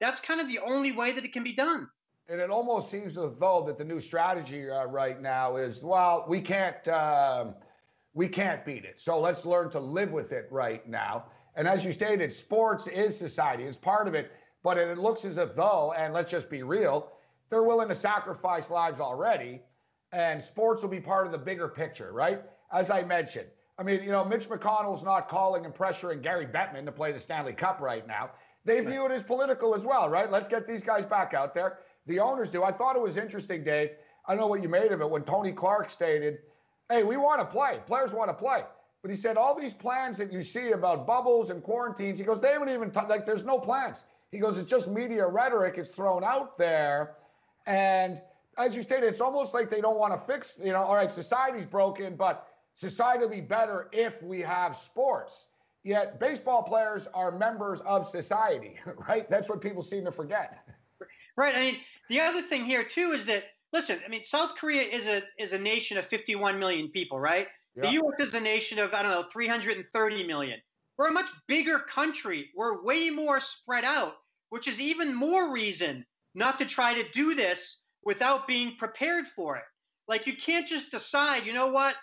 That's kind of the only way that it can be done. And it almost seems as though that the new strategy uh, right now is, well, we can't um, we can't beat it. So let's learn to live with it right now. And as you stated, sports is society. It's part of it. But it looks as if though, and let's just be real, they're willing to sacrifice lives already. And sports will be part of the bigger picture, right? As I mentioned. I mean, you know, Mitch McConnell's not calling and pressuring Gary Bettman to play the Stanley Cup right now. They view it as political as well, right? Let's get these guys back out there. The owners do. I thought it was interesting, Dave. I don't know what you made of it when Tony Clark stated, hey, we want to play. Players want to play. But he said all these plans that you see about bubbles and quarantines, he goes, they haven't even, t- like, there's no plans. He goes, it's just media rhetoric. It's thrown out there. And as you stated, it's almost like they don't want to fix, you know, all right, society's broken, but society will be better if we have sports. Yet baseball players are members of society, right? That's what people seem to forget. Right. I mean, the other thing here, too, is that, listen, I mean, South Korea is a is a nation of fifty-one million people, right? Yeah. The U S is a nation of, I don't know, three hundred thirty million. We're a much bigger country. We're way more spread out, which is even more reason not to try to do this without being prepared for it. Like, you can't just decide, you know what,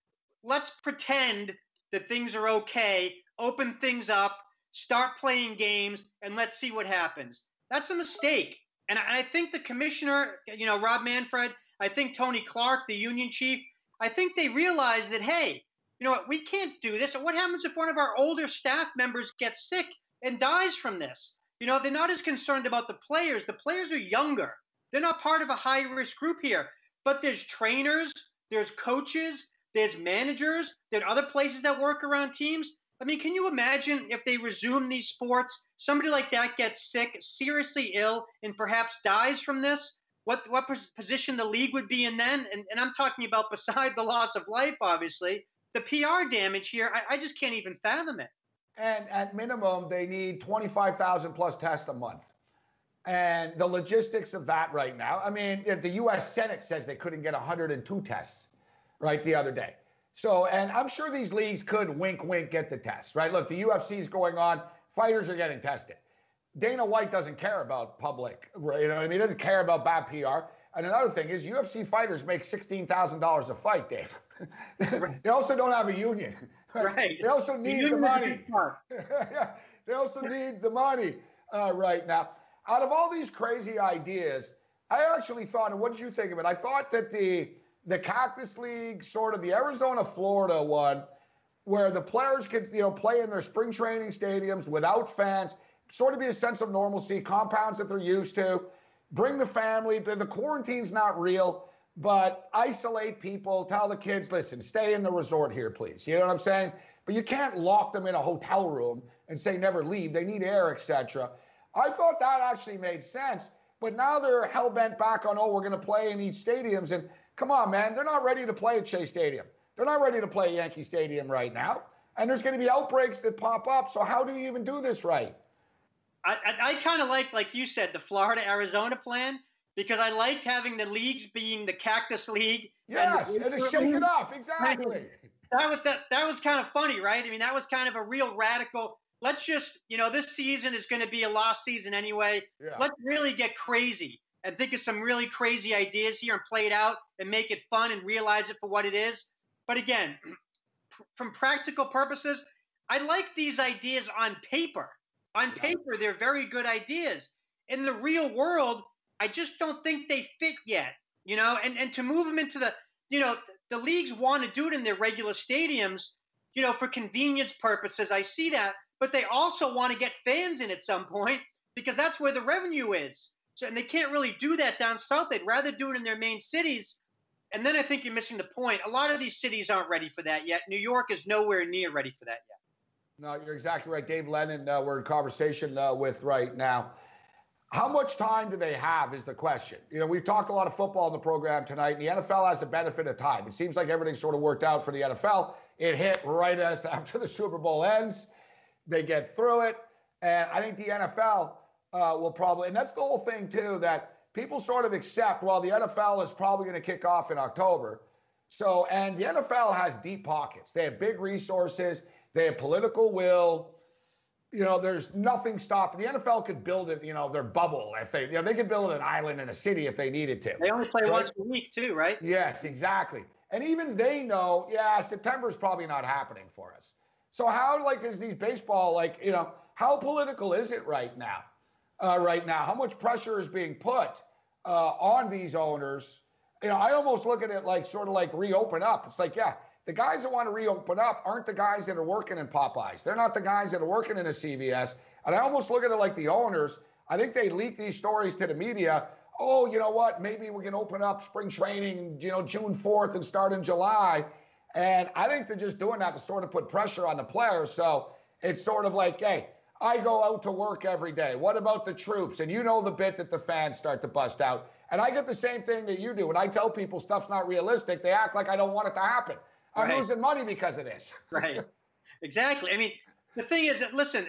let's pretend that things are okay, open things up, start playing games, and let's see what happens. That's a mistake. And I think the commissioner, you know, Rob Manfred, I think Tony Clark, the union chief, I think they realize that, hey, you know what, we can't do this. What happens if one of our older staff members gets sick and dies from this? You know, they're not as concerned about the players. The players are younger. They're not part of a high-risk group here. But there's trainers, there's coaches, there's managers, there are other places that work around teams. I mean, can you imagine if they resume these sports, somebody like that gets sick, seriously ill, and perhaps dies from this? What what position the league would be in then? And, and I'm talking about beside the loss of life, obviously. The P R damage here, I, I just can't even fathom it. And at minimum, they need twenty-five thousand plus tests a month. And the logistics of that right now, I mean, the U S Senate says they couldn't get one hundred two tests, right, the other day. So, and I'm sure these leagues could wink, wink, get the test, right? Look, the U F C is going on. Fighters are getting tested. Dana White doesn't care about public, right? You know what I mean? He doesn't care about bad P R. And another thing is U F C fighters make sixteen thousand dollars a fight, Dave. They also don't have a union. Right. They also need the, the money. Yeah. They also need the money uh, right now. Out of all these crazy ideas, I actually thought, and what did you think of it? I thought that the the Cactus League, sort of the Arizona, Florida one, where the players could, you know, play in their spring training stadiums without fans, sort of be a sense of normalcy, compounds that they're used to, bring the family, but the quarantine's not real, but isolate people, tell the kids, listen, stay in the resort here, please. You know what I'm saying? But you can't lock them in a hotel room and say never leave. They need air, et cetera. I thought that actually made sense, but now they're hell-bent back on, oh, we're going to play in these stadiums, and come on, man, they're not ready to play at Shea Stadium. They're not ready to play at Yankee Stadium right now. And there's going to be outbreaks that pop up. So how do you even do this right? I, I, I kind of like, like you said, the Florida-Arizona plan, because I liked having the leagues being the Cactus League. Yes, and, and to shake it up, exactly. That was, that, that was kind of funny, right? I mean, that was kind of a real radical, let's just, you know, this season is going to be a lost season anyway. Yeah. Let's really get crazy and think of some really crazy ideas here and play it out and make it fun and realize it for what it is. But again, from practical purposes, I like these ideas on paper. On paper, they're very good ideas. In the real world, I just don't think they fit yet, you know, and, and to move them into the, you know, the leagues want to do it in their regular stadiums, you know, for convenience purposes. I see that, but they also want to get fans in at some point because that's where the revenue is. So, and they can't really do that down south. They'd rather do it in their main cities. And then I think you're missing the point. A lot of these cities aren't ready for that yet. New York is nowhere near ready for that yet. No, you're exactly right. Dave Lennon, uh, we're in conversation uh, with right now. How much time do they have is the question. You know, we've talked a lot of football in the program tonight, and the N F L has the benefit of time. It seems like everything sort of worked out for the N F L. It hit right as after the Super Bowl ends. They get through it. And I think the N F L uh, will probably, and that's the whole thing, too, that people sort of accept, well, the N F L is probably going to kick off in October. So, and the N F L has deep pockets. They have big resources. They have political will. you know, there's nothing stopping. The N F L could build it, you know, their bubble if they, you know, they could build an island in a city if they needed to. They only play right? once a week too, right? Yes, exactly. And even they know, yeah, September is probably not happening for us. So how, like, is these baseball, like, you know, how political is it right now? Uh, right now, how much pressure is being put uh, on these owners? You know, I almost look at it like sort of like reopen up. It's like, yeah, the guys that want to reopen up aren't the guys that are working in Popeyes. They're not the guys that are working in a C V S. And I almost look at it like the owners. I think they leak these stories to the media. Oh, you know what? Maybe we can open up spring training, you know, June fourth and start in July. And I think they're just doing that to sort of put pressure on the players. So it's sort of like, hey, I go out to work every day. What about the troops? And you know the bit that the fans start to bust out. And I get the same thing that you do. When I tell people stuff's not realistic, they act like I don't want it to happen. I'm right. losing money because of this. Right. Exactly. I mean, the thing is that, listen,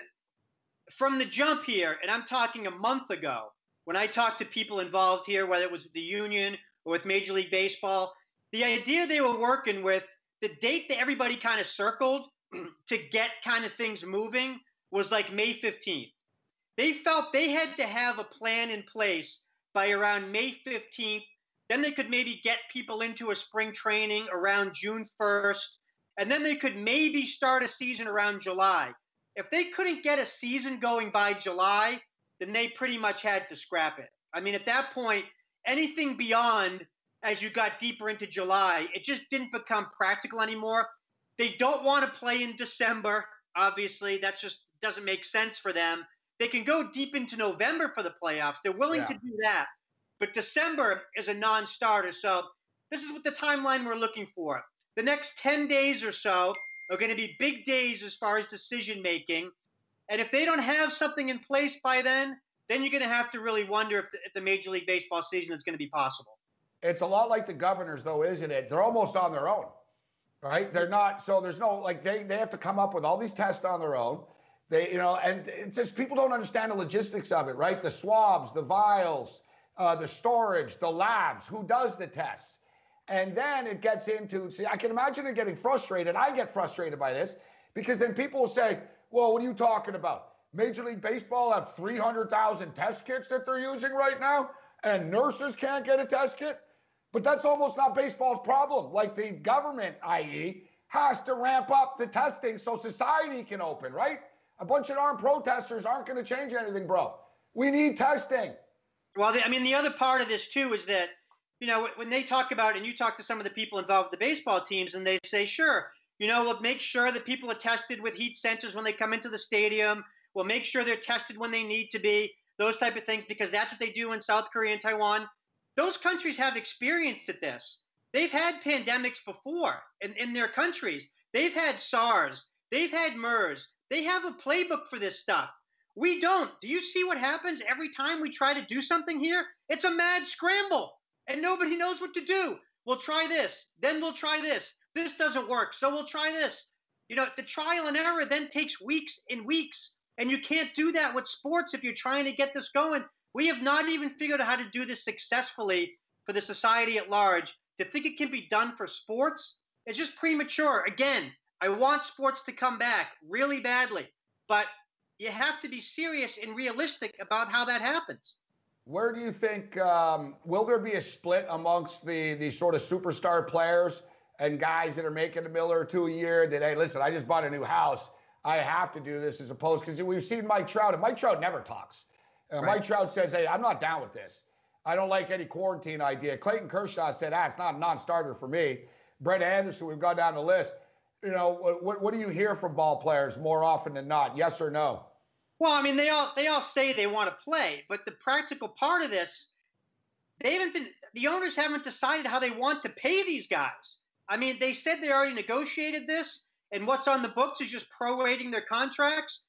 from the jump here, and I'm talking a month ago, when I talked to people involved here, whether it was the union or with Major League Baseball, the idea they were working with, the date that everybody kind of circled to get kind of things moving was like May fifteenth. They felt they had to have a plan in place by around May fifteenth. Then they could maybe get people into a spring training around June first. And then they could maybe start a season around July. If they couldn't get a season going by July, then they pretty much had to scrap it. I mean, at that point, anything beyond, as you got deeper into July, it just didn't become practical anymore. They don't want to play in December. Obviously, that just doesn't make sense for them. They can go deep into November for the playoffs. They're willing Yeah. to do that. But December is a non-starter. So this is what the timeline we're looking for. The next ten days or so are going to be big days as far as decision-making. And if they don't have something in place by then, then you're going to have to really wonder if the, if the Major League Baseball season is going to be possible. It's a lot like the Governors, though, isn't it? They're almost on their own, right? They're not. So there's no, like, they, they have to come up with all these tests on their own. They, you know, and it's just people don't understand the logistics of it, right? The swabs, the vials, uh, the storage, the labs, who does the tests. And then it gets into, see, I can imagine it getting frustrated. I get frustrated by this because then people will say, well, what are you talking about? Major League Baseball have three hundred thousand test kits that they're using right now, and nurses can't get a test kit? But that's almost not baseball's problem. Like the government, that is, has to ramp up the testing so society can open, right? A bunch of armed protesters aren't going to change anything, bro. We need testing. Well, the, I mean, the other part of this, too, is that, you know, when they talk about, and you talk to some of the people involved with the baseball teams, and they say, sure, you know, we'll make sure that people are tested with heat sensors when they come into the stadium. We'll make sure they're tested when they need to be, those type of things, because that's what they do in South Korea and Taiwan. Those countries have experience at this. They've had pandemics before in, in their countries. They've had SARS. They've had MERS. They have a playbook for this stuff. We don't. Do you see what happens every time we try to do something here? It's a mad scramble, and nobody knows what to do. We'll try this. Then we'll try this. This doesn't work, so we'll try this. You know, the trial and error then takes weeks and weeks, and you can't do that with sports if you're trying to get this going. We have not even figured out how to do this successfully for the society at large. To think it can be done for sports is just premature. Again, I want sports to come back really badly, but you have to be serious and realistic about how that happens. Where do you think, um, will there be a split amongst the, the sort of superstar players and guys that are making a mill or two a year that, hey, listen, I just bought a new house. I have to do this, as opposed, because we've seen Mike Trout, and Mike Trout never talks. Uh, right. Mike Trout says, hey, I'm not down with this. I don't like any quarantine idea. Clayton Kershaw said, ah, it's not a non-starter for me. Brett Anderson, we've got down the list. You know, what, what do you hear from ball players more often than not? Yes or no? Well, I mean, they all they all say they want to play, but the practical part of this, they haven't been, the owners haven't decided how they want to pay these guys. I mean, they said they already negotiated this, and what's on the books is just prorating their contracts.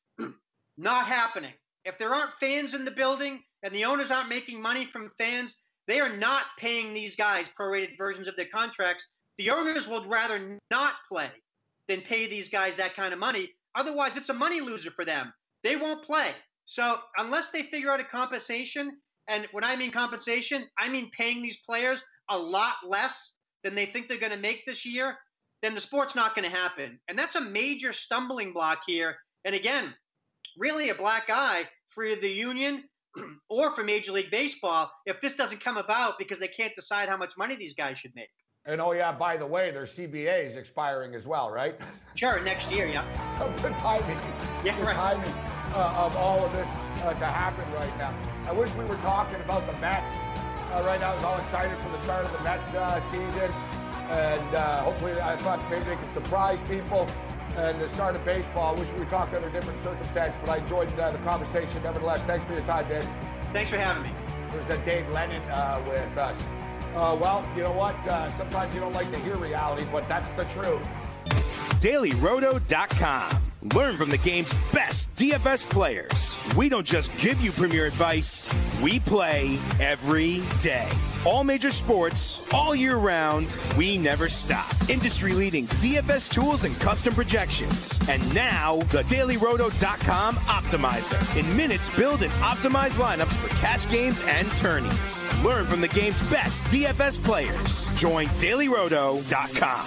Not happening. If there aren't fans in the building and the owners aren't making money from fans, they are not paying these guys prorated versions of their contracts. The owners would rather not play than pay these guys that kind of money. Otherwise, it's a money loser for them. They won't play. So unless they figure out a compensation, and when I mean compensation, I mean paying these players a lot less than they think they're going to make this year, then the sport's not going to happen. And that's a major stumbling block here. And again, really a black eye for either the union or for Major League Baseball if this doesn't come about because they can't decide how much money these guys should make. And oh yeah, by the way, their C B A is expiring as well, right? Sure, next year, yeah. the timing, yeah, the right. timing uh, of all of this uh, to happen right now. I wish we were talking about the Mets. Uh, right now, I was all excited for the start of the Mets uh, season, and uh, hopefully, I thought maybe they could surprise people. And the start of baseball, I wish we were talking under different circumstances, but I enjoyed uh, the conversation nevertheless. Thanks for your time, Dave. Thanks for having me. There's a Dave Lennon uh, with us. Uh, well, you know what? Uh, sometimes you don't like to hear reality, but that's the truth. Daily Roto dot com. Learn from the game's best D F S players. We don't just give you premier advice, we play every day. All major sports, all year round, we never stop. Industry-leading D F S tools and custom projections. And now, the Daily Roto dot com Optimizer. In minutes, build and optimize lineups for cash games and tourneys. Learn from the game's best D F S players. Join Daily Roto dot com.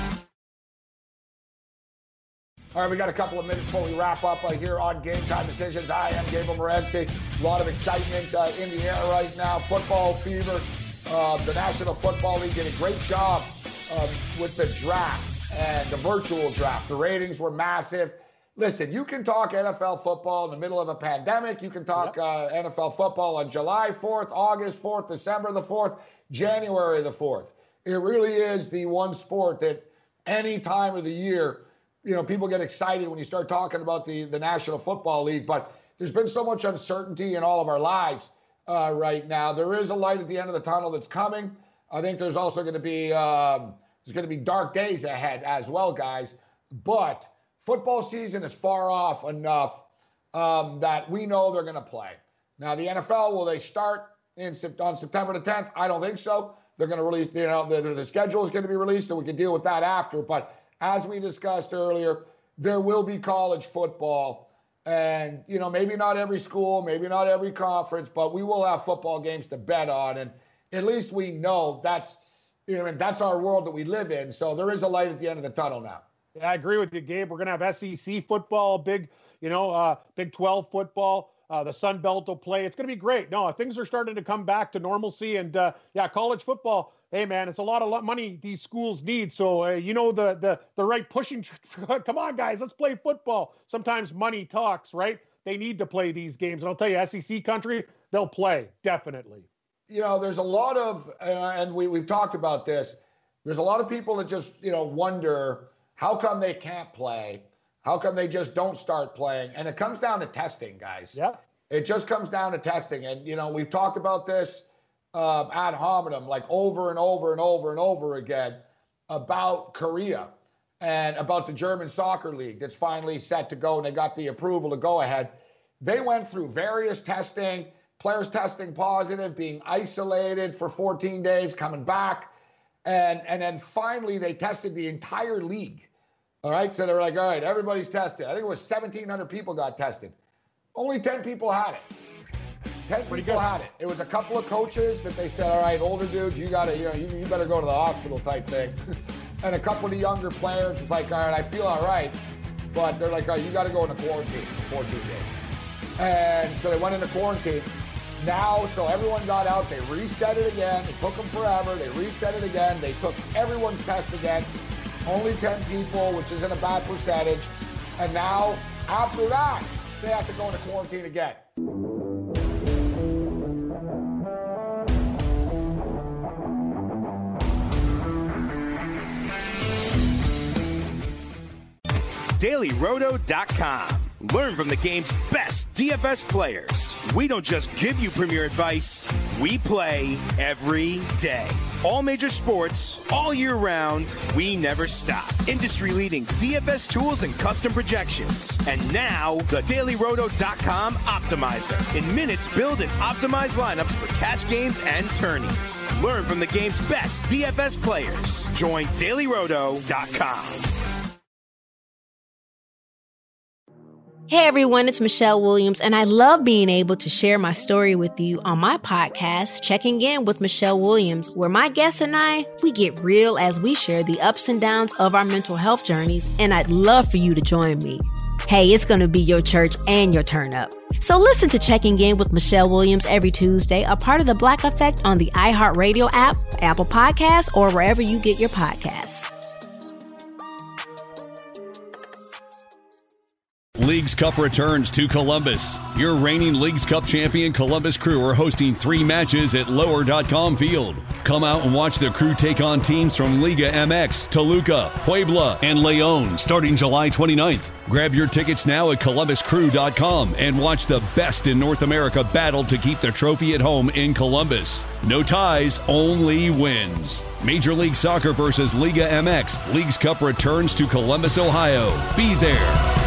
All right, we got a couple of minutes before we wrap up uh, here on Game Time Decisions. I am Gabriel Morency. A lot of excitement uh, in the air right now. Football fever. Uh, the National Football League did a great job uh, with the draft and the virtual draft. The ratings were massive. Listen, you can talk N F L football in the middle of a pandemic. You can talk yep. uh, N F L football on July fourth, August fourth, December the fourth, January the fourth. It really is the one sport that any time of the year, you know, people get excited when you start talking about the, the National Football League, but there's been so much uncertainty in all of our lives uh, right now. There is a light at the end of the tunnel that's coming. I think there's also going to be um, there's going to be dark days ahead as well, guys. But football season is far off enough um, that we know they're going to play. Now, the N F L, will they start in on September the tenth? I don't think so. They're going to release, you know, the, the schedule is going to be released, and we can deal with that after. But as we discussed earlier, there will be college football. And, you know, maybe not every school, maybe not every conference, but we will have football games to bet on. And at least we know that's, you know, that's our world that we live in. So there is a light at the end of the tunnel now. Yeah, I agree with you, Gabe. We're going to have S E C football, big, you know, uh, Big twelve football. Uh, the Sun Belt will play. It's going to be great. No, things are starting to come back to normalcy. And, uh, yeah, college football, hey, man, it's a lot of money these schools need. So, uh, you know, the the the right pushing. Come on, guys, let's play football. Sometimes money talks, right? They need to play these games. And I'll tell you, S E C country, they'll play, definitely. You know, there's a lot of, uh, and we, we've talked about this, there's a lot of people that just, you know, wonder, how come they can't play? How come they just don't start playing? And it comes down to testing, guys. Yeah. It just comes down to testing. And, you know, we've talked about this uh, ad hominem, like over and over and over and over again, about Korea and about the German soccer league that's finally set to go, and they got the approval to go ahead. They went through various testing, players testing positive, being isolated for fourteen days, coming back. And, and then finally they tested the entire league. All right, so they're like, all right, everybody's tested. I think it was seventeen hundred people got tested. Only ten people had it. ten Pretty people good. had it. It was a couple of coaches that they said, all right, older dudes, you gotta, you know, you, you better go to the hospital type thing. And a couple of the younger players was like, all right, I feel all right. But they're like, all right, you gotta go into quarantine for fourteen days. And so they went into quarantine. Now, so everyone got out, they reset it again. It took them forever. They reset it again. They took everyone's test again. Only ten people, which isn't a bad percentage. And now, after that, they have to go into quarantine again. Daily Roto dot com. Learn from the game's best D F S players. We don't just give you premier advice, we play every day. All major sports, all year round, we never stop. Industry-leading D F S tools and custom projections. And now, the Daily Roto dot com Optimizer. In minutes, build and optimize lineups for cash games and tourneys. Learn from the game's best D F S players. Join Daily Roto dot com. Hey everyone, it's Michelle Williams, and I love being able to share my story with you on my podcast, Checking In with Michelle Williams, where my guests and I, we get real as we share the ups and downs of our mental health journeys, and I'd love for you to join me. Hey, it's going to be your church and your turn up. So listen to Checking In with Michelle Williams every Tuesday, a part of the Black Effect on the iHeartRadio app, Apple Podcasts, or wherever you get your podcasts. Leagues Cup returns to Columbus. Your reigning Leagues Cup champion Columbus Crew are hosting three matches at lower dot com Field. Come out and watch the Crew take on teams from Liga M X, Toluca, Puebla, and Leon starting July twenty-ninth. Grab your tickets now at columbus crew dot com and watch the best in North America battle to keep the trophy at home in Columbus. No ties, only wins. Major League Soccer versus Liga M X. Leagues Cup returns to Columbus, Ohio. Be there.